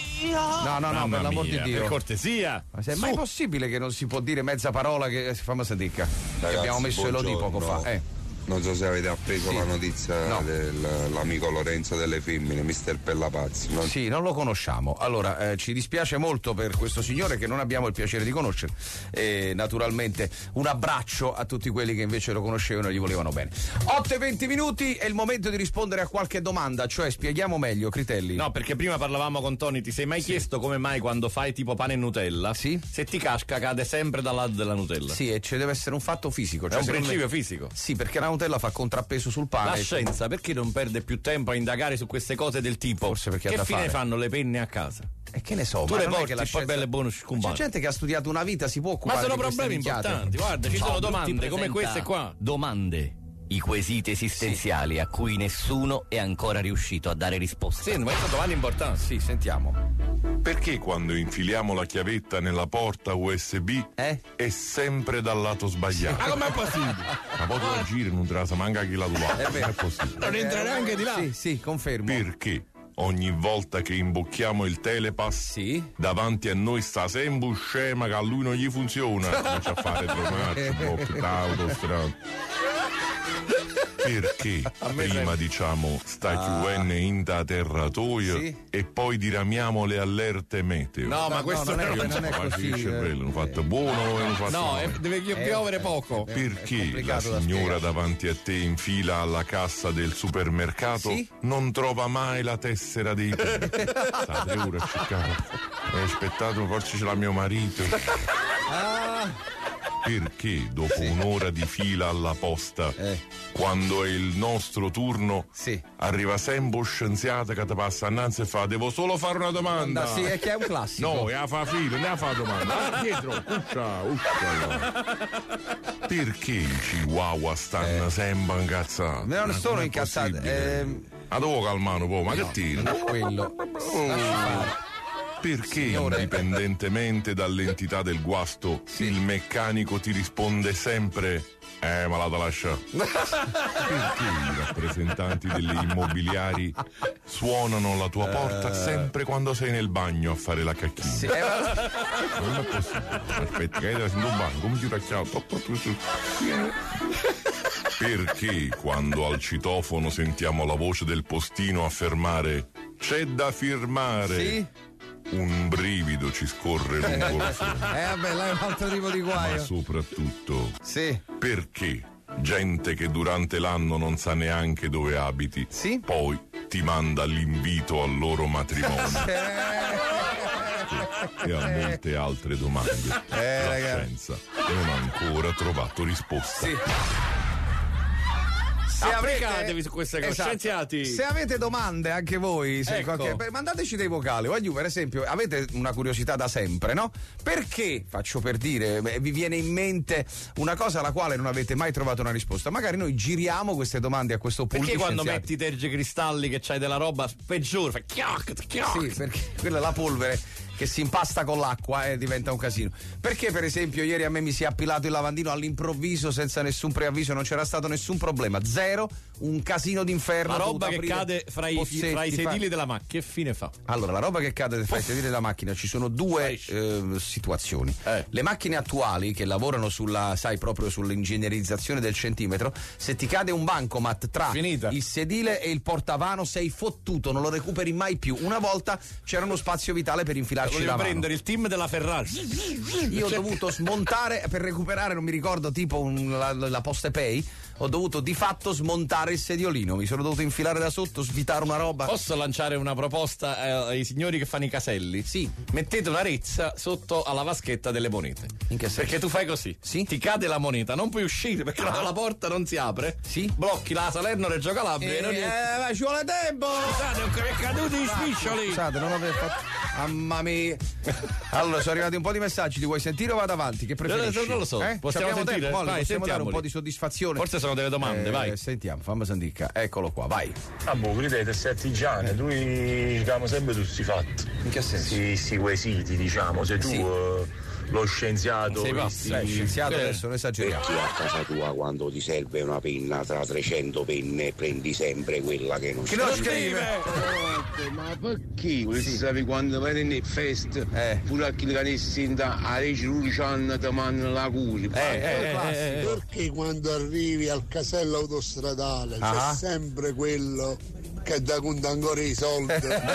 No, per l'amor di Dio. Per cortesia. Ma è mai possibile che non si può dire mezza parola che fammi sentire? Ragazzi, abbiamo messo Elodie poco fa. Non so se avete appreso la notizia dell'amico Lorenzo delle femmine, Mister Pellapazzi. Sì, non lo conosciamo. Allora, ci dispiace molto per questo signore che non abbiamo il piacere di conoscere. E naturalmente un abbraccio a tutti quelli che invece lo conoscevano e gli volevano bene. 8:20 minuti, è il momento di rispondere a qualche domanda, cioè spieghiamo meglio, Critelli. No, perché prima parlavamo con Tony, ti sei mai chiesto come mai quando fai tipo pane e Nutella? Sì. Se ti casca cade sempre dal lato della Nutella. Sì, e ci deve essere un fatto fisico. Cioè è un principio fisico. Sì, perché la Nutella fa contrappeso sul pane. La scienza perché non perde più tempo a indagare su queste cose del tipo? Forse perché che fine fanno le penne a casa? E che ne so, tu ma le non porti è che la poi belle buone scumbate. C'è gente che ha studiato una vita, si può occupare. Ma sono di problemi importanti, guarda, ci sono domande come queste qua. Domande. I quesiti esistenziali a cui nessuno è ancora riuscito a dare risposta. Sì, ma sono domande importanti. Sì, sentiamo. Perché quando infiliamo la chiavetta nella porta USB è sempre dal lato sbagliato? Ma com'è possibile? Ma poi tu la giri, non te la sa manca chi la tua. Non è possibile. Non entra neanche di là. Sì, confermo. Perché? Ogni volta che imbocchiamo il telepass, davanti a noi sta sempre scema che a lui non gli funziona. Comincia a fare tronacci, bocche, autostrada. Perché prima diciamo sta chiudendo in da terratoia e poi diramiamo le allerte meteo? No, ma questo non è così. Il cervello, hanno fatto buono o hanno fatto No, male? deve piovere poco. Perché la signora davanti a te in fila alla cassa del supermercato non trova mai la tessera dei punti? Sta 3 ore a cercare. Ho aspettato, forse ce l'ha mio marito. Perché dopo un'ora di fila alla posta, quando è il nostro turno, arriva sempre scienziata che ti passa innanzi e fa: devo solo fare una domanda. Sì, è che è un classico. No, e fa fila, ne fa domanda. Dietro, perché i chihuahua stanno sempre incazzati? Non sono incazzati. Ma devo calmare un po', ma che tiro? Non è quello. Perché indipendentemente dall'entità del guasto il meccanico ti risponde sempre ma la lascia? Perché i rappresentanti delle immobiliari suonano la tua porta sempre quando sei nel bagno a fare la cacchina? Non è possibile. Aspetta, che hai in un bagno, come ti racchiato? Perché quando al citofono sentiamo la voce del postino affermare c'è da firmare? Un brivido ci scorre lungo la fronte. Vabbè, là è un altro tipo di guaio. Ma soprattutto, perché gente che durante l'anno non sa neanche dove abiti, poi ti manda l'invito al loro matrimonio? E a molte altre domande la scienza non ha ancora trovato risposta. Applicatevi su queste cose, scienziati. Se avete domande anche voi, mandateci dei vocali. Voglio, per esempio, avete una curiosità da sempre, no? Perché, faccio per dire, vi viene in mente una cosa alla quale non avete mai trovato una risposta? Magari noi giriamo queste domande a questo punto. Perché quando metti i tergicristalli che c'hai della roba peggiore, fa Sì, perché quella è la polvere che si impasta con l'acqua e diventa un casino. Perché per esempio ieri a me mi si è appilato il lavandino all'improvviso senza nessun preavviso, non c'era stato nessun problema, zero, un casino d'inferno. La roba che cade fra i sedili della macchina, che fine fa? Allora, la roba che cade fra i sedili della macchina, ci sono due situazioni. Le macchine attuali che lavorano proprio sull'ingegnerizzazione del centimetro, se ti cade un bancomat tra il sedile e il portavano sei fottuto, non lo recuperi mai più. Una volta c'era uno spazio vitale per infilarci la mano. Prendere il team della Ferrari. Io ho dovuto smontare per recuperare, non mi ricordo, tipo la Poste Pay, ho dovuto di fatto smontare il sediolino, mi sono dovuto infilare da sotto, svitare una roba. Posso lanciare una proposta ai signori che fanno i caselli? Sì. Mettete una rezza sotto alla vaschetta delle monete. In che senso? Perché tu fai così, ti cade la moneta, non puoi uscire perché la porta non si apre. Blocchi la Salerno Reggio Calabria. Ma ci vuole tempo! Scusate, è caduto i spiccioli. Scusate, non avevo fatto. Mamma mia. Allora, sono arrivati un po' di messaggi, li vuoi sentire o vado avanti? Che preferisci? Non lo so. Possiamo sentire? Possiamo dare un po' di soddisfazione. Forse sono delle domande, vai. Sentiamo, fammi sentire. Eccolo qua, vai. Credete, sei artigiano, noi diciamo sempre tutti questi fatti. In che senso? Sì, quei siti, diciamo, se tu lo scienziato. Scienziato adesso non esageriamo. Perché a casa tua quando ti serve una penna tra 300 penne prendi sempre quella che non scrive? Ma perché? Sapevi quando vai nel fest pure a chi che ne senta a Regi Lucian ti mandano la curi. Perché quando arrivi al casello autostradale c'è sempre quello che dà conta ancora i soldi?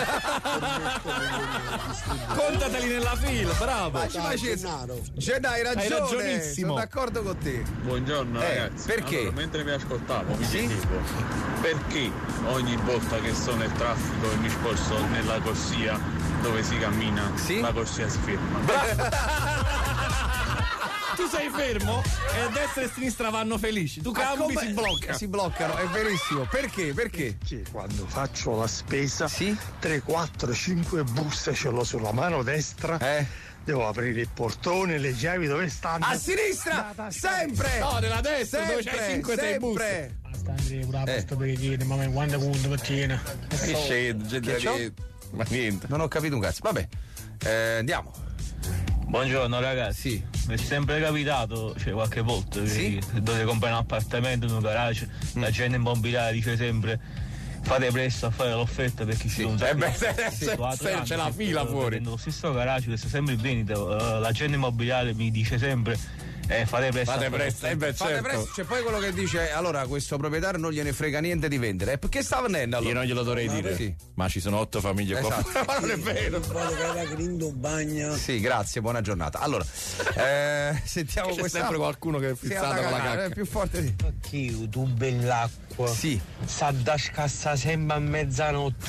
Contateli nella fila, bravo. Hai ragione, sono d'accordo con te. Buongiorno ragazzi. Perché? Allora, mentre mi ascoltavo mi chiedevo perché ogni volta che sono nel traffico e mi sposto nella corsia dove si cammina la corsia si ferma. Tu sei fermo e a destra e a sinistra vanno felici. Tu cambi, si bloccano, è verissimo. Perché? Perché quando faccio la spesa 3, 4, 5 buste ce l'ho sulla mano destra. Devo aprire il portone, le chiavi dove stanno? A sinistra! Sempre! No, nella destra, dove c'hai 5-6 buste. Basta Andrea, pure la posta per chiedere, ma quando conto per tiene? Che scende, ma niente. Non ho capito un cazzo. Vabbè, andiamo. Buongiorno ragazzi, mi è sempre capitato, qualche volta, che dovete comprare un appartamento in un garage, la gente immobiliare dice sempre fate presto a fare l'offerta perché ci sono c'è la fila fuori. Nello stesso garage che sta sempre in vendita, la gente immobiliare mi dice sempre Fate presto. Fate Fate presto, c'è poi quello che dice allora questo proprietario non gliene frega niente di vendere. Perché sta venendo allora? Io non glielo dovrei dire. Sì. Ma ci sono 8 famiglie qua. Esatto. Ma non è vero. Sì, grazie, buona giornata. Allora, sentiamo c'è questa. sempre qualcuno che è fissato con la cacca. È più forte di. Chi tu bell'acqua? Sì. Sa da scassa sempre a mezzanotte.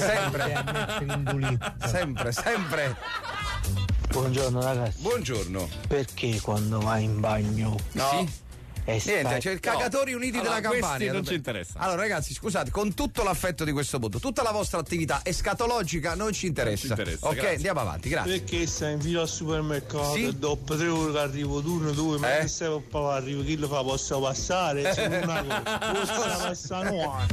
Sempre. Buongiorno ragazzi. Buongiorno. Perché quando vai in bagno? No. Sì. Niente, c'è il Cagatori Uniti allora, della Campania. Questi non ci interessa. Allora, ragazzi, scusate, con tutto l'affetto di questo mondo, tutta la vostra attività escatologica non ci interessa. Ok, grazie. Andiamo avanti, grazie. Perché stai in fila al supermercato Sì? e dopo 3 ore che arrivo turno 2, ma che stai per arrivo, chi lo fa? Posso passare? Sono una cosa.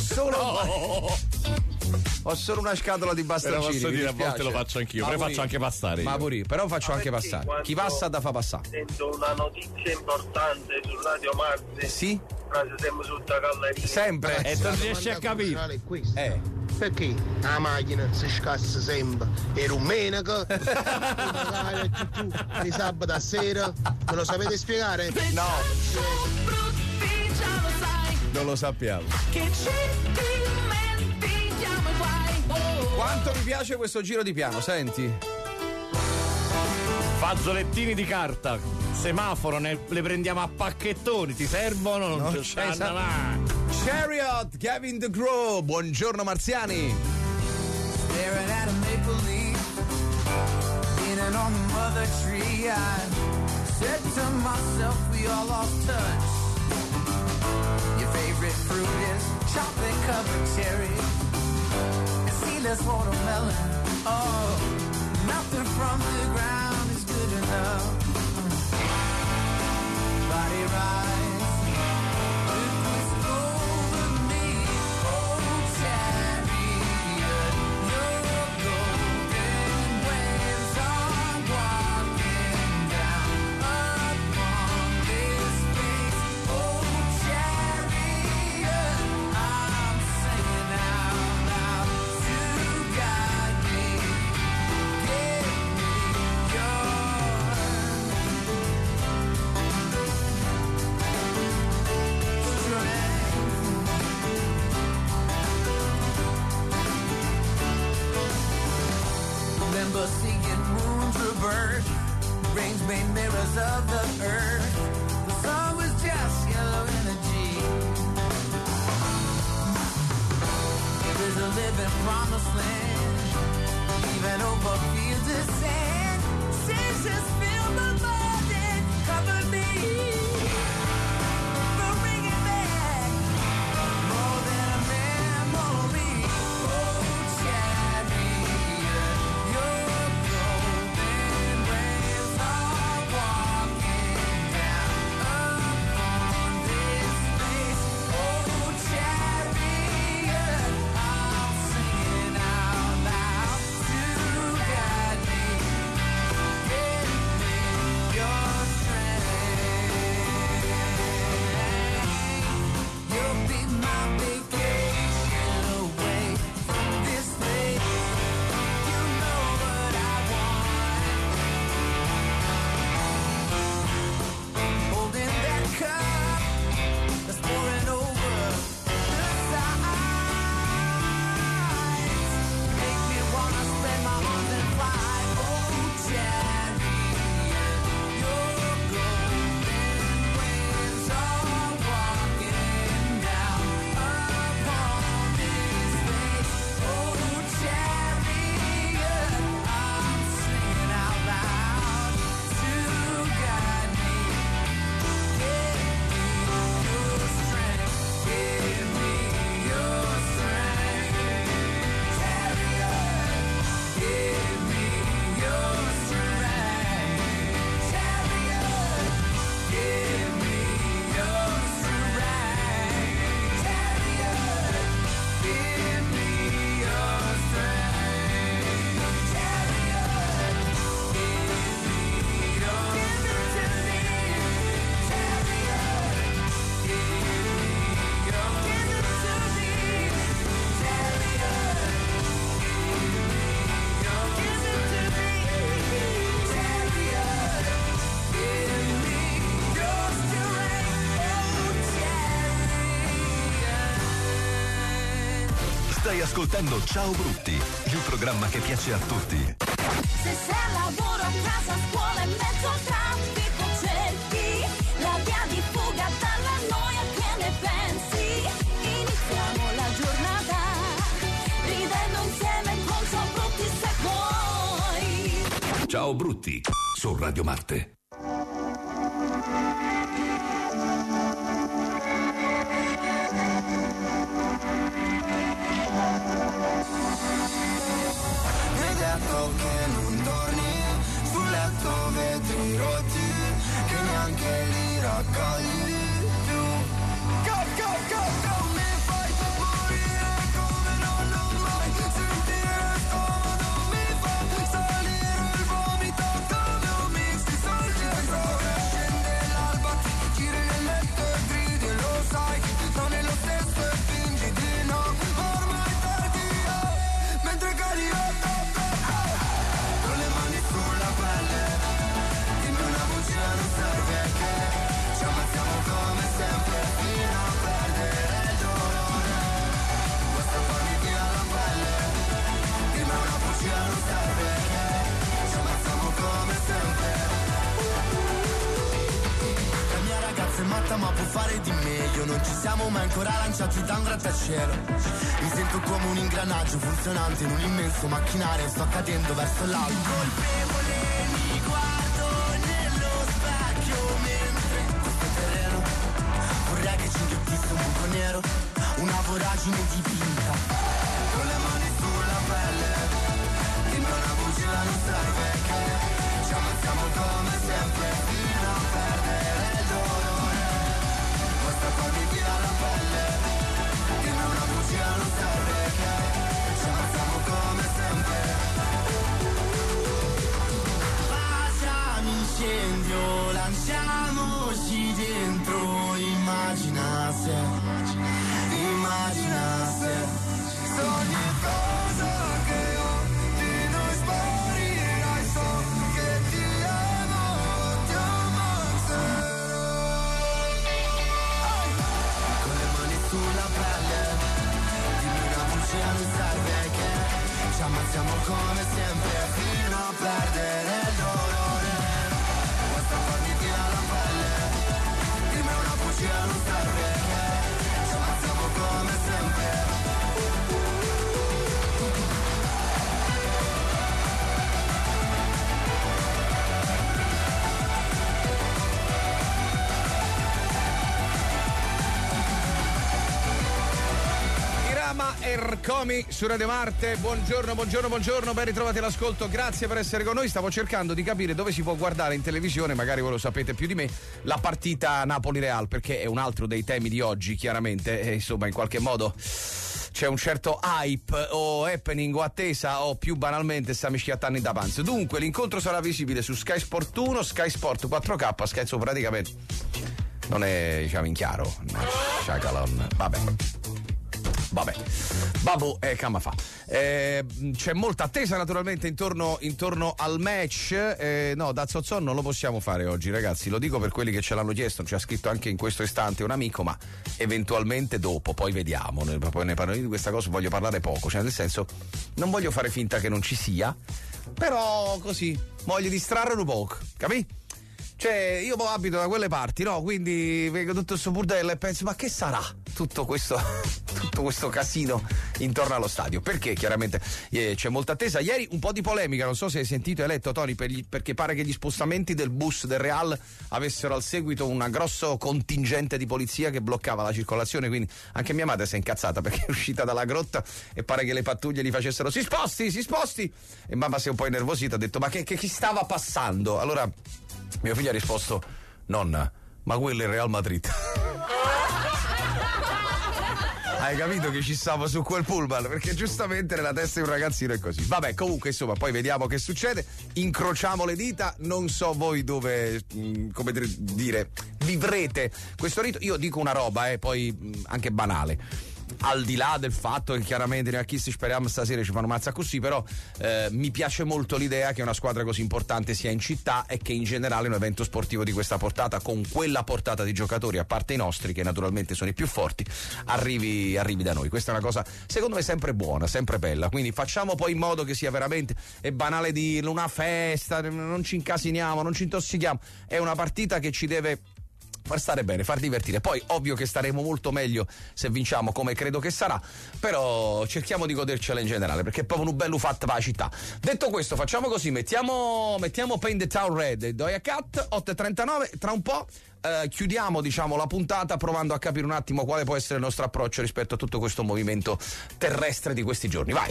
Ho solo una scatola di bastoncini. Però posso dire, a volte lo faccio anch'io, però faccio anche passare. Ma pure, però faccio anche passare. Chi passa da fa passare. Sento una notizia importante su Radio Marte. Sì? Siamo sotto la galleria. Sempre. E non riesci a capire. Perché la macchina si scassa sempre e rummenaca magari di sabato a sera, me lo sapete spiegare? No, non lo sappiamo. Che ci dimentichiamo i guai. Quanto mi piace questo giro di piano, senti. Fazzolettini di carta, semaforo, le prendiamo a pacchettoni, ti servono? Non ci stanno mai. Chariot, Gavin DeGraw, buongiorno marziani. Staring at a maple leaf, leaning on the mother tree, I said to myself, we all lost touch. Your favorite fruit is chocolate covered cherry and seedless watermelon. Oh, nothing from the ground is good enough. Body rise. Seeing moons reverse, rings made mirrors of the earth. The sun was just yellow energy. There's a living promised land, even over fields of sand. Senses fill my mind and cover me. But bring it back, more than a memory. Oh, chariot, you're golden waves are walking down upon this space. Oh, chariot, I'm singing out loud to guide me. Give me Stai ascoltando Ciao Brutti, il programma che piace a tutti. Se sei al lavoro, a casa, a scuola, in mezzo al traffico, cerchi la via di fuga dalla noia, che ne pensi? Iniziamo la giornata ridendo insieme con Ciao Brutti, se vuoi. Ciao Brutti, su Radio Marte. Che non torni sul letto, vetri rotti che neanche li raccogli più. Go, go, go, go, mi fai morire come non l'ho mai sentire, scomodo mi fa salire il vomito come un mix di soldi e sopra scende l'alba, ti giri nel letto e gridi, lo sai che non è lo stesso e fingi di no, ormai perdi io, mentre cadi io. Sulla pelle, dimmi una bugia, non serve che ci ammazziamo come sempre fino a perdere il dolore. Basta farmi via la pelle, dimmi una bugia, non serve che ci ammazziamo come sempre. La mia ragazza è matta ma può fare di meglio, non ci siamo mai ancora lanciati da un grattacielo. Mi sento come un ingranaggio funzionante in un immenso macchinario, sto cadendo verso l'alto. Colpevole mi guardo nello specchio mentre questo terreno vorrei che ci inghiottisse un buco nero, una voragine dipinta. Con le mani sulla pelle, dimmi una bugia, non serve che ci ammazziamo come sempre fino a perdere il dolore. Basta farmi via la pelle, dimmi una bugia, non serve che ci ammazziamo come sempre. Baciami, incendio, lanciamoci dentro, immagina se ogni cosa che ho di noi sparirai, so che ti amo, ti ammazzerò. Con le mani sulla pelle, dimmi una bugia, non serve che ci ammazziamo come sempre fino a perdere il dolore. Basta farmi via la pelle, dimmi una bugia, non serve che ci ammazziamo come sempre. Ercomi su Radio Marte, buongiorno, ben ritrovati all'ascolto, grazie per essere con noi. Stavo cercando di capire dove si può guardare in televisione, magari voi lo sapete più di me, la partita Napoli-Real, perché è un altro dei temi di oggi, chiaramente, e insomma in qualche modo c'è un certo hype o happening o attesa o più banalmente sta mischiattando in da panzo. Dunque l'incontro sarà visibile su Sky Sport 1, Sky Sport 4K, scherzo praticamente non è, diciamo, in chiaro. Sciacalon, vabbè, Babbo camma fa. C'è molta attesa naturalmente intorno al match. No, da Zozzon non lo possiamo fare oggi, ragazzi. Lo dico per quelli che ce l'hanno chiesto. Ci ha scritto anche in questo istante un amico, ma eventualmente dopo, poi vediamo. Poi ne parlo di questa cosa, voglio parlare poco. Cioè, nel senso, non voglio fare finta che non ci sia, però così voglio distrarre un poco, capì? Cioè, io abito da quelle parti, no? Quindi vedo tutto questo burdello e penso, ma che sarà tutto questo casino intorno allo stadio? Perché chiaramente c'è molta attesa. Ieri un po' di polemica, non so se hai sentito e hai letto, Tony, perché pare che gli spostamenti del bus del Real avessero al seguito un grosso contingente di polizia che bloccava la circolazione, quindi anche mia madre si è incazzata perché è uscita dalla grotta e pare che le pattuglie gli facessero si sposti, e mamma si è un po' innervosita, ha detto ma che chi stava passando? Allora mio figlio ha risposto: nonna, ma quello è il Real Madrid. Hai capito che ci stavo su quel pullman? Perché giustamente nella testa di un ragazzino è così. Vabbè, comunque insomma, poi vediamo che succede. Incrociamo le dita. Non so voi dove, come dire, vivrete questo rito. Io dico una roba, poi anche banale. al di là del fatto che chiaramente noi a chi si speriamo stasera ci fanno mazza così, però mi piace molto l'idea che una squadra così importante sia in città e che in generale un evento sportivo di questa portata, con quella portata di giocatori, a parte i nostri che naturalmente sono i più forti, arrivi da noi. Questa è una cosa secondo me sempre buona, sempre bella, quindi facciamo poi in modo che sia veramente, è banale dirlo, una festa, non ci incasiniamo, non ci intossichiamo, è una partita che ci deve far stare bene, far divertire. Poi ovvio che staremo molto meglio se vinciamo, come credo che sarà, però cerchiamo di godercela in generale, perché è proprio un bello fatto per la città. Detto questo, facciamo così, mettiamo Paint the Town Red, Doja Cat, 8:39, tra un po' chiudiamo diciamo la puntata provando a capire un attimo quale può essere il nostro approccio rispetto a tutto questo movimento terrestre di questi giorni. Vai!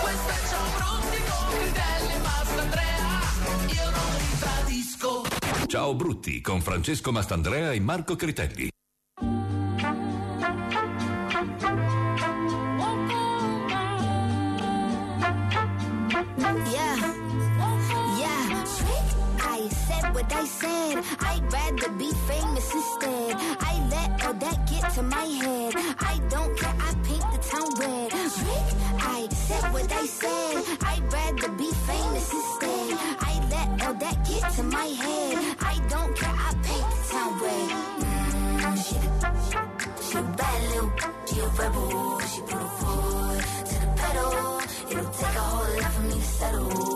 Ciao Brutti con Francesco Mastandrea e Marco Critelli. What I said, I'd rather be famous instead. I let all that get to my head. I don't care, I paint the town red. I said what I said, I'd rather be famous instead. I let all that get to my head. I don't care, I paint the town red. She a bad little, she a rebel. She put her foot to the pedal. It'll take a whole lot for me to settle.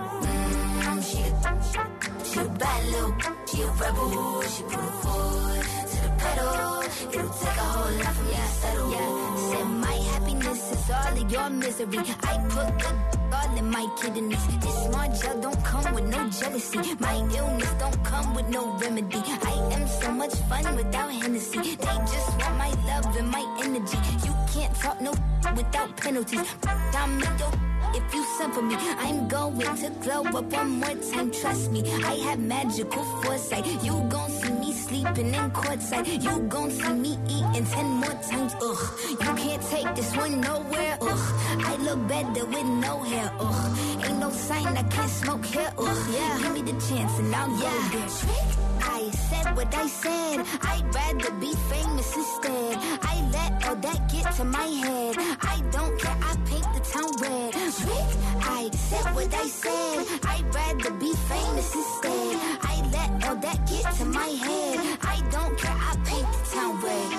She a bad little, she a rebel. She put her foot to the pedal. It'll take a whole lot for me to settle. Yeah, said my happiness is all of your misery. I put good all in my kidneys. This smart gel don't come with no jealousy. My illness don't come with no remedy. I am so much fun without Hennessy. They just want my love and my energy. You can't talk no without penalties. I'm in your if you send for me, I'm going to glow up one more time, trust me. I have magical foresight. You gon' see me sleeping in courtside. You gon' see me eating 10 more times, ugh. You can't take this one nowhere, ugh. I look better with no hair, ugh. Ain't no sign I can't smoke here, ugh. Yeah, give me the chance and I'll go there. I said what I said, I'd rather be famous instead. I let all that get to my head. I don't care, I paint the town red. I said what I said, I'd rather be famous instead. I let all that get to my head. I don't care, I paint the town red.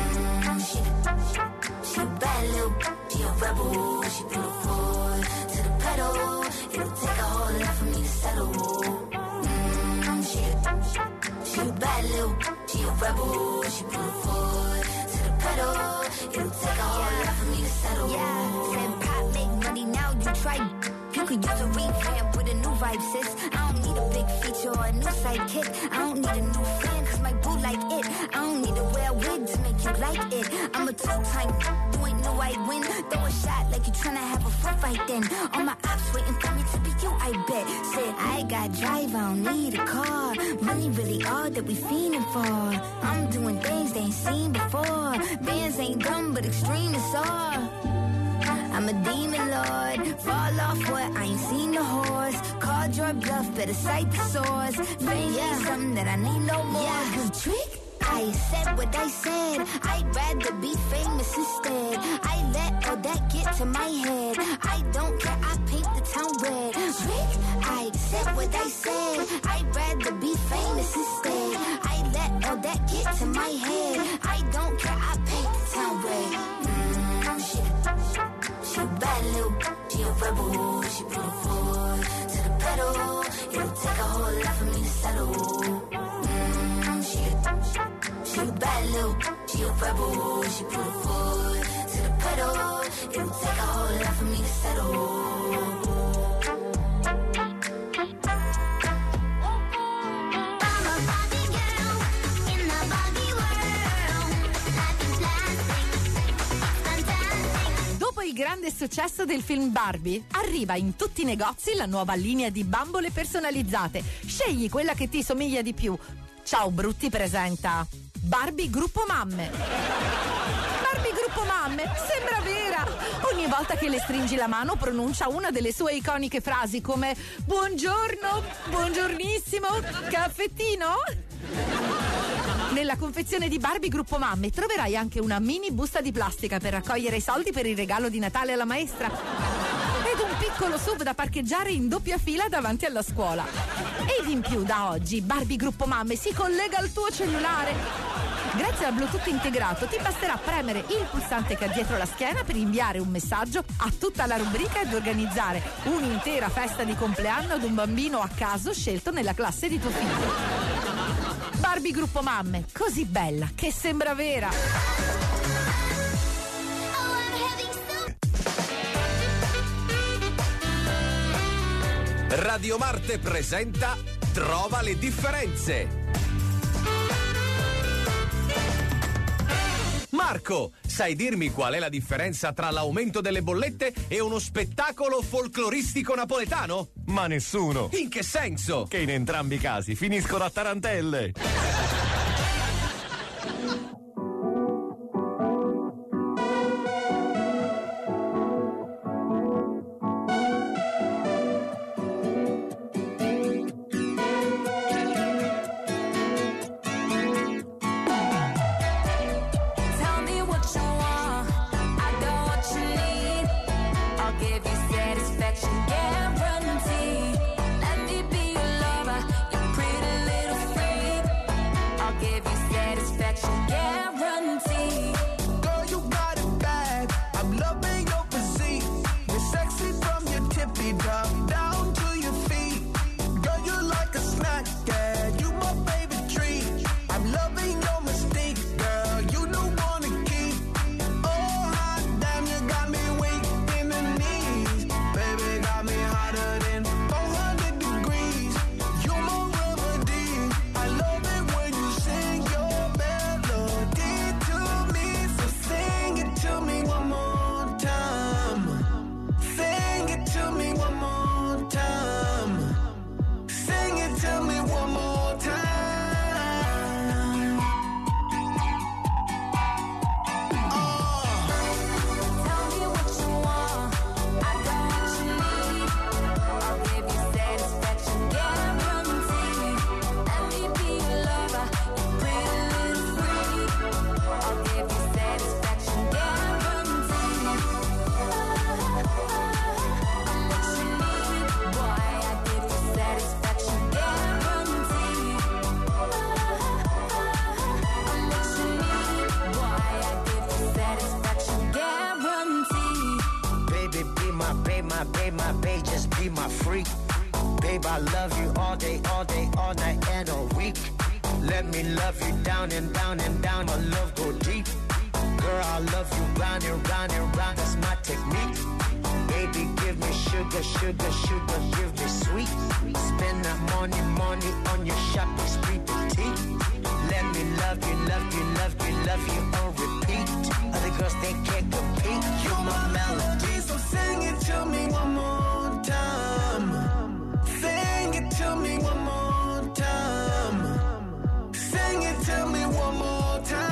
She a bad little, she a rebel. She put her foot to the pedal. It'll take a whole lot for me to settle. She a bad little, she a rebel. She put her foot to the pedal. It'll take a whole lot for me to settle. Yeah, said pop make money now, you try. You could use a revamp with a new vibe, sis. I don't need a big feature or a new sidekick. I don't need a new fan, cause my boo like it. I don't need to wear a wig to make you like it. I'm a two-time, you ain't know I'd win. Throw a shot like you tryna have a foot fight then. All my ops waiting for me to be you, I bet. Said, I got drive, I don't need a car. Money really all that we fiending for. I'm doing things they ain't seen before. Bands ain't dumb, but extreme is all. I'm a demon lord, fall off what I ain't seen the horse. Called your bluff, better cite the source. Fame ain't something that I need no more. Yeah, trick. I said what I said, I'd rather be famous instead. I let all that get to my head. I don't care, I paint the town red. Trick. I said what I said, I'd rather be famous instead. I let all that get to my head. I don't care, I paint the town red. She a bad little, she a rebel. She put her foot to the pedal. It'll take a whole lot for me to settle. She a bad little, she a rebel. She put her foot to the pedal. It'll take a whole lot for me to settle. Il grande successo del film Barbie, arriva in tutti i negozi la nuova linea di bambole personalizzate. Scegli quella che ti somiglia di più. Ciao Brutti presenta Barbie Gruppo Mamme. Barbie Gruppo Mamme, sembra vera! Ogni volta che le stringi la mano pronuncia una delle sue iconiche frasi come buongiorno, buongiornissimo, caffettino? Nella confezione di Barbie Gruppo Mamme troverai anche una mini busta di plastica per raccogliere i soldi per il regalo di Natale alla maestra ed un piccolo SUV da parcheggiare in doppia fila davanti alla scuola. Ed in più da oggi Barbie Gruppo Mamme si collega al tuo cellulare. Grazie al Bluetooth integrato ti basterà premere il pulsante che ha dietro la schiena per inviare un messaggio a tutta la rubrica ed organizzare un'intera festa di compleanno ad un bambino a caso scelto nella classe di tuo figlio. Barbie Gruppo Mamme, così bella che sembra vera. Radio Marte presenta Trova le differenze. Marco, sai dirmi qual è la differenza tra l'aumento delle bollette e uno spettacolo folcloristico napoletano? Ma nessuno. In che senso? Che in entrambi i casi finiscono a tarantelle. Tell me what you want, I got what you need. I'll give you satisfaction guarantee. Let me be your lover, you pretty little freak. I'll give you satisfaction guarantee. Girl, you got it bad. I'm loving your physique. You're sexy from your tippy top down to your feet. Girl, you're like a snack, yeah. You my favorite treat. I'm loving your mystique, girl. You don't wanna keep. Oh, hot damn, you got me weak in the knees. Baby, got me hotter than 400 degrees. You're my remedy. I love it when you sing your melody to me. So sing it to me one more time. Sing it to me one more time. Sing it to me one more time. Tell me what you want, I got what you need. I'll give you satisfaction guarantee. Let me be your lover, you pretty little freak. I'll give you satisfaction guarantee. I'm what you need, boy. I give you satisfaction guarantee. I'm what you need, boy. I give you satisfaction guarantee. Baby, be my babe, my babe, my babe, just be my freak. Babe, I love you all day, all night and all week. Let me love you down and down and down, my love go deep. Girl, I love you round and round and round, that's my technique. Baby, give me sugar, sugar, sugar, give me sweet. Spend that money, money on your shopping spree, petite. Let me love you, love you, love you, love you on repeat. Other girls, they can't compete. You my melody. So sing it to me one more time. Sing it to me one more time. Sing it to me one more time.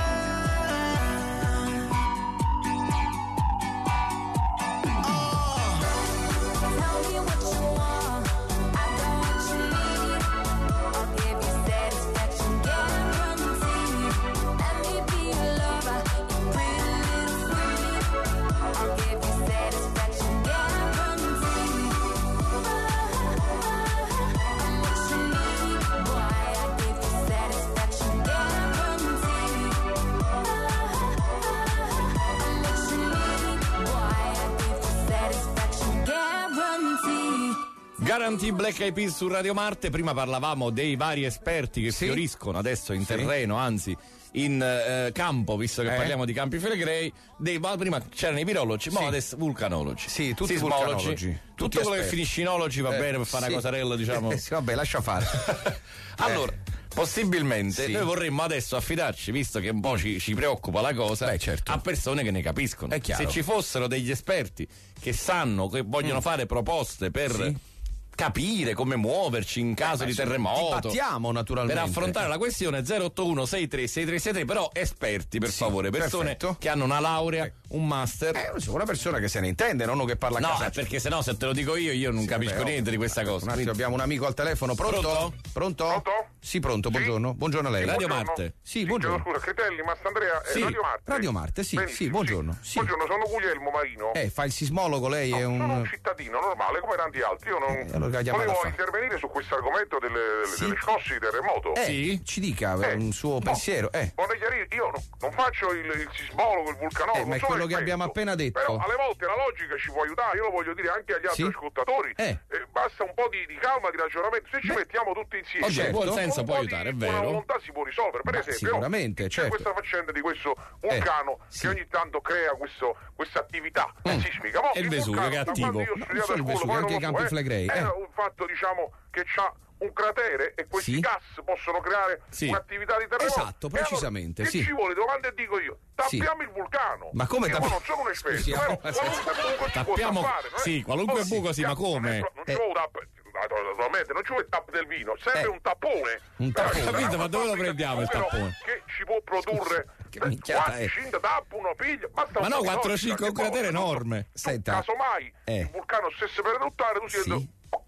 Tell me what you want, I got what you need. I'll give you satisfaction guarantee. Let me be your lover, you pretty little freak. I'll give you satisfaction guarantee. I'm what you need, boy. I give you satisfaction guarantee. I'm what you need, boy. I give you satisfaction guarantee. Guarantee Black Eyed Peas su Radio Marte. Prima parlavamo dei vari esperti che fioriscono adesso in terreno, anzi in campo, visto che parliamo di Campi Flegrei. Prima c'erano i virologi, ma adesso vulcanologi. Sì, tutti sismologi. vulcanologi. Tutto quello che finisce in ologi va bene per fare una cosarella, diciamo. Sì, vabbè, lascia fare. Allora, possibilmente noi vorremmo adesso affidarci, visto che un po' ci preoccupa la cosa, a persone che ne capiscono. È chiaro. Se ci fossero degli esperti che sanno, che vogliono fare proposte per capire come muoverci in caso di terremoto. Dibattiamo naturalmente. Per affrontare la questione 081 63 però esperti, per favore, persone che hanno una laurea, un master. Una persona che se ne intende, non uno che parla a casa. No, perché sennò se te lo dico io non capisco niente di questa cosa. Un attimo, abbiamo un amico al telefono. Pronto? Pronto? Sì, pronto, buongiorno. Buongiorno a lei. Radio Marte. Sì, buongiorno. Scusa, Cretelli, Mastandrea, Sì, Radio Marte. Radio Marte, sì, buongiorno. Sì. Buongiorno, sono Guglielmo Marino. Fa il sismologo, lei è un... Sono un cittadino normale come tanti altri. Io non allora volevo intervenire su questo argomento delle scosse di terremoto. Ci dica un suo pensiero. Vorrei chiarire, io non faccio il sismologo, il vulcanologo. Ma è quello che abbiamo appena detto. Però alle volte la logica ci può aiutare, io lo voglio dire anche agli altri ascoltatori. Basta un po' di calma, di ragionamento. Se ci mettiamo tutti insieme, il buon senso può aiutare, è vero. Una volontà si può risolvere. Per esempio, sicuramente, c'è questa faccenda di questo vulcano che ogni tanto crea questa attività sismica. Il Vesuvio che è attivo. Non solo il Vesuvio, anche i Campi Flegrei. È un fatto, diciamo, che c'ha un cratere e questi gas possono creare un'attività di terremoto. Esatto, precisamente. Allora, che ci vuole? Domanda e dico io. Tappiamo il vulcano. Ma come io non sono un esperto, però qualunque buco si può tappare. Qualunque buco ma come? Non ci vuole naturalmente, non ci vuole il tap del vino, serve un tappone. Un tappone. Capito, ma dove lo prendiamo il tappone? Che ci può produrre 4-5 tappo, uno piglia, basta. Ma no, 4-5 è un cratere enorme. Senta. Casomai il vulcano stesse per eruttare, tu sei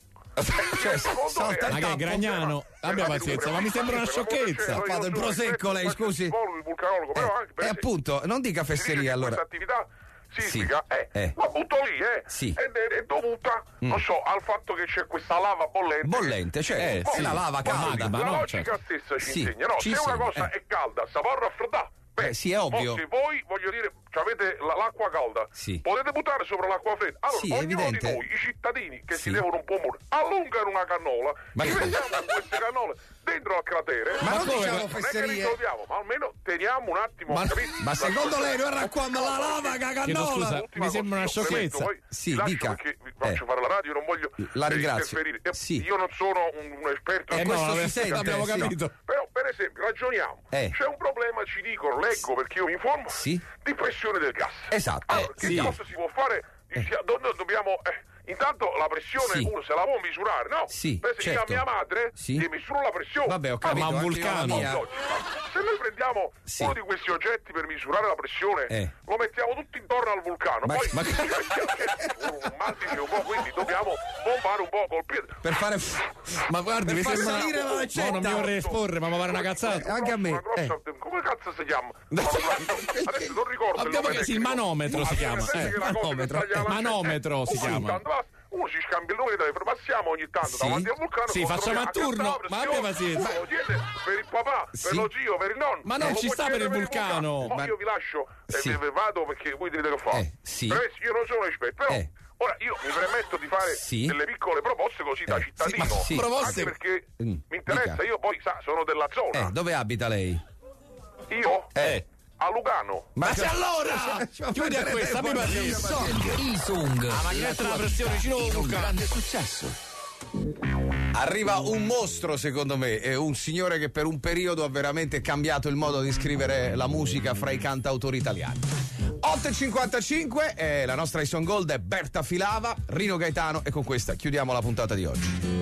ma che è Gragnano, abbia pazienza, ma mi sembra una sciocchezza. Vado il prosecco lei, scusi. Il vulcanologo, però anche e appunto, non dica fesseria allora. Questa attività sismica la butto lì, è dovuta, non so, al fatto che c'è questa lava bollente. Cioè la lava calda. La logica stessa ci insegna, no? Se una cosa è calda, sa può raffreddare. Sì, è ovvio. Se voi, voglio dire, avete l'acqua calda, potete buttare sopra l'acqua fredda. Allora, ognuno di noi, i cittadini che si devono un po' muovere, allungano una cannola, ci mettiamo queste cannole dentro al cratere. Ma non diciamo non è che risolviamo, ma almeno teniamo un attimo. Ma secondo lei non racconta la lava che cannola? Scusa, mi sembra una sciocchezza. Sì, dica. Perché vi faccio fare la radio, non voglio interferire. Io non sono un esperto. Questo si sente, abbiamo capito. Però, per esempio, ragioniamo. C'è un problema, ci dicono, leggo perché io mi informo, di pressione del gas. Esatto. Allora, che cosa si può fare? Dobbiamo... Intanto la pressione uno se la può misurare, no? Per esempio, mia madre mi misura la pressione. Vabbè, ho capito, ma un vulcano. Se noi prendiamo uno di questi oggetti per misurare la pressione, lo mettiamo tutto intorno al vulcano. Poi un margine un po', quindi dobbiamo pompare un po' col piede. Per fare. Ma guardi, mi sembra. salire la ricetta. Non mi vorrei esporre, ma mi pare una cazzata. Anche a me. Come cazzo si chiama? Adesso non ricordo. Abbiamo il manometro si chiama. Manometro si chiama. Uno si scambia il nome di telefono, passiamo ogni tanto davanti al vulcano. Facciamo a turno, ma abbia pazienza. Lo chiede per il papà, per lo zio, per il nonno. Ma non ci sta per il vulcano. Io vi lascio, vado perché voi direte che fa. Però io non sono esperto, però ora io mi permetto di fare delle piccole proposte così da cittadino. Anche perché mi interessa, io poi sono della zona. Dove abita lei? Io? A Lugano. Ma se allora chiudi a questa, mi pazienza. Isung. La maglietta della pressione un grande successo. Arriva un mostro, secondo me, è un signore che per un periodo ha veramente cambiato il modo di scrivere la musica fra i cantautori italiani. 8.55 e la nostra Ison Gold è Berta Filava, Rino Gaetano e con questa chiudiamo la puntata di oggi.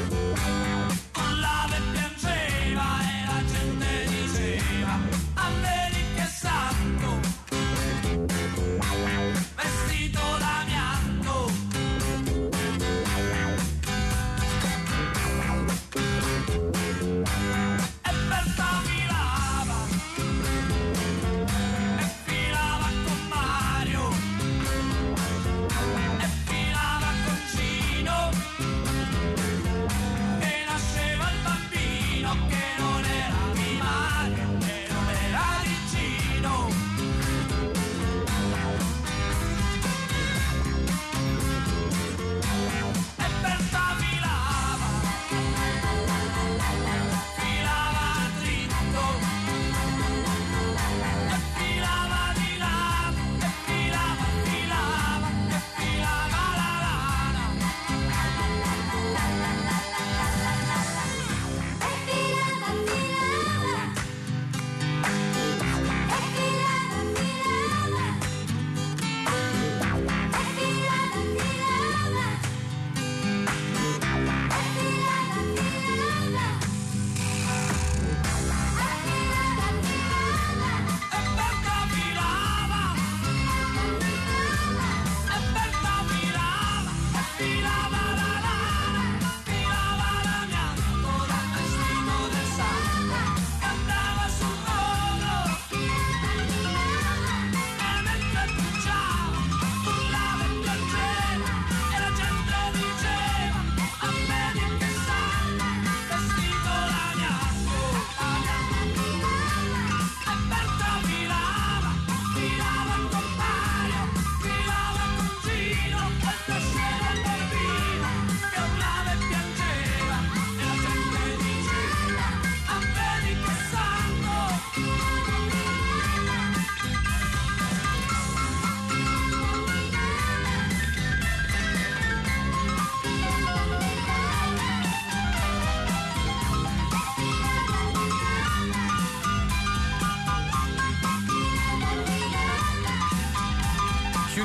A me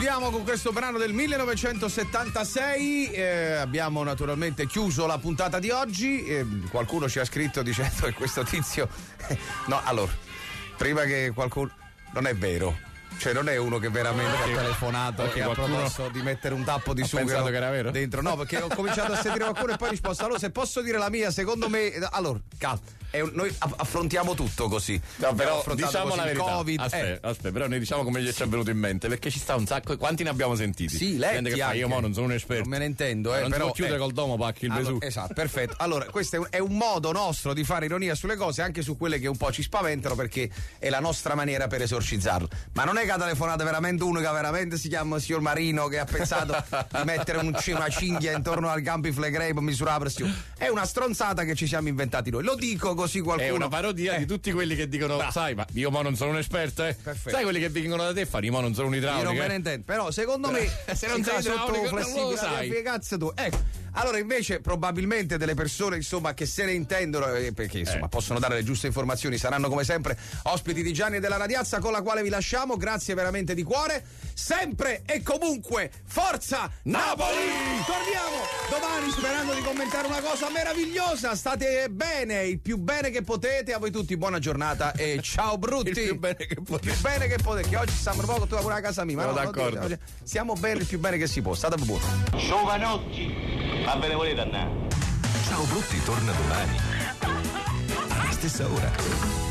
Chiudiamo con questo brano del 1976. Abbiamo naturalmente chiuso la puntata di oggi. Qualcuno ci ha scritto dicendo che questo tizio. No, allora, prima che qualcuno. Non è vero. Cioè non è uno che veramente ha telefonato e ha proposto di mettere un tappo di sughero che era vero? dentro. No, perché ho cominciato a sentire qualcuno e poi ho risposto: allora, se posso dire la mia, secondo me. Allora, calma. Noi affrontiamo tutto così. No, però diciamo così la verità. COVID. Aspetta, però noi diciamo come ci è venuto in mente, perché ci sta un sacco. Quanti ne abbiamo sentiti? Sì, letti gente che anche. Io non sono un esperto. Non me ne intendo, non però si può chiudere col domo pacchi il Vesù. Esatto, perfetto. Allora, questo è un modo nostro di fare ironia sulle cose, anche su quelle che un po' ci spaventano, perché è la nostra maniera per esorcizzarlo. Ma non è che ha telefonato veramente uno che veramente si chiama signor Marino, che ha pensato di mettere una cinghia intorno al campi Flegrei per misurare la pressione. È una stronzata che ci siamo inventati noi. Lo dico così qualcuno. È una parodia di tutti quelli che dicono: sai, ma io mo non sono un esperto, Perfetto. Sai quelli che vengono da te e fanno: io mo non sono un idraulico. Io non me ne intendo, però secondo me se non sei idraulico non lo sai. Che cazzo tu? Ecco. Allora invece probabilmente delle persone insomma che se ne intendono, perché insomma possono dare le giuste informazioni, saranno come sempre ospiti di Gianni e della Radiazza, con la quale vi lasciamo. Grazie veramente di cuore, sempre e comunque forza Napoli! Torniamo domani sperando di commentare una cosa meravigliosa. State bene, il più bene che potete. A voi tutti buona giornata e ciao brutti. Il più bene che potete. Il più bene che potete, che oggi stiamo proprio tu pure a casa mia. Sono d'accordo. Siamo bene, il più bene che si può. State buono. Giovanotti, va bene, volete andare? Ciao Brutti torna domani alla stessa ora.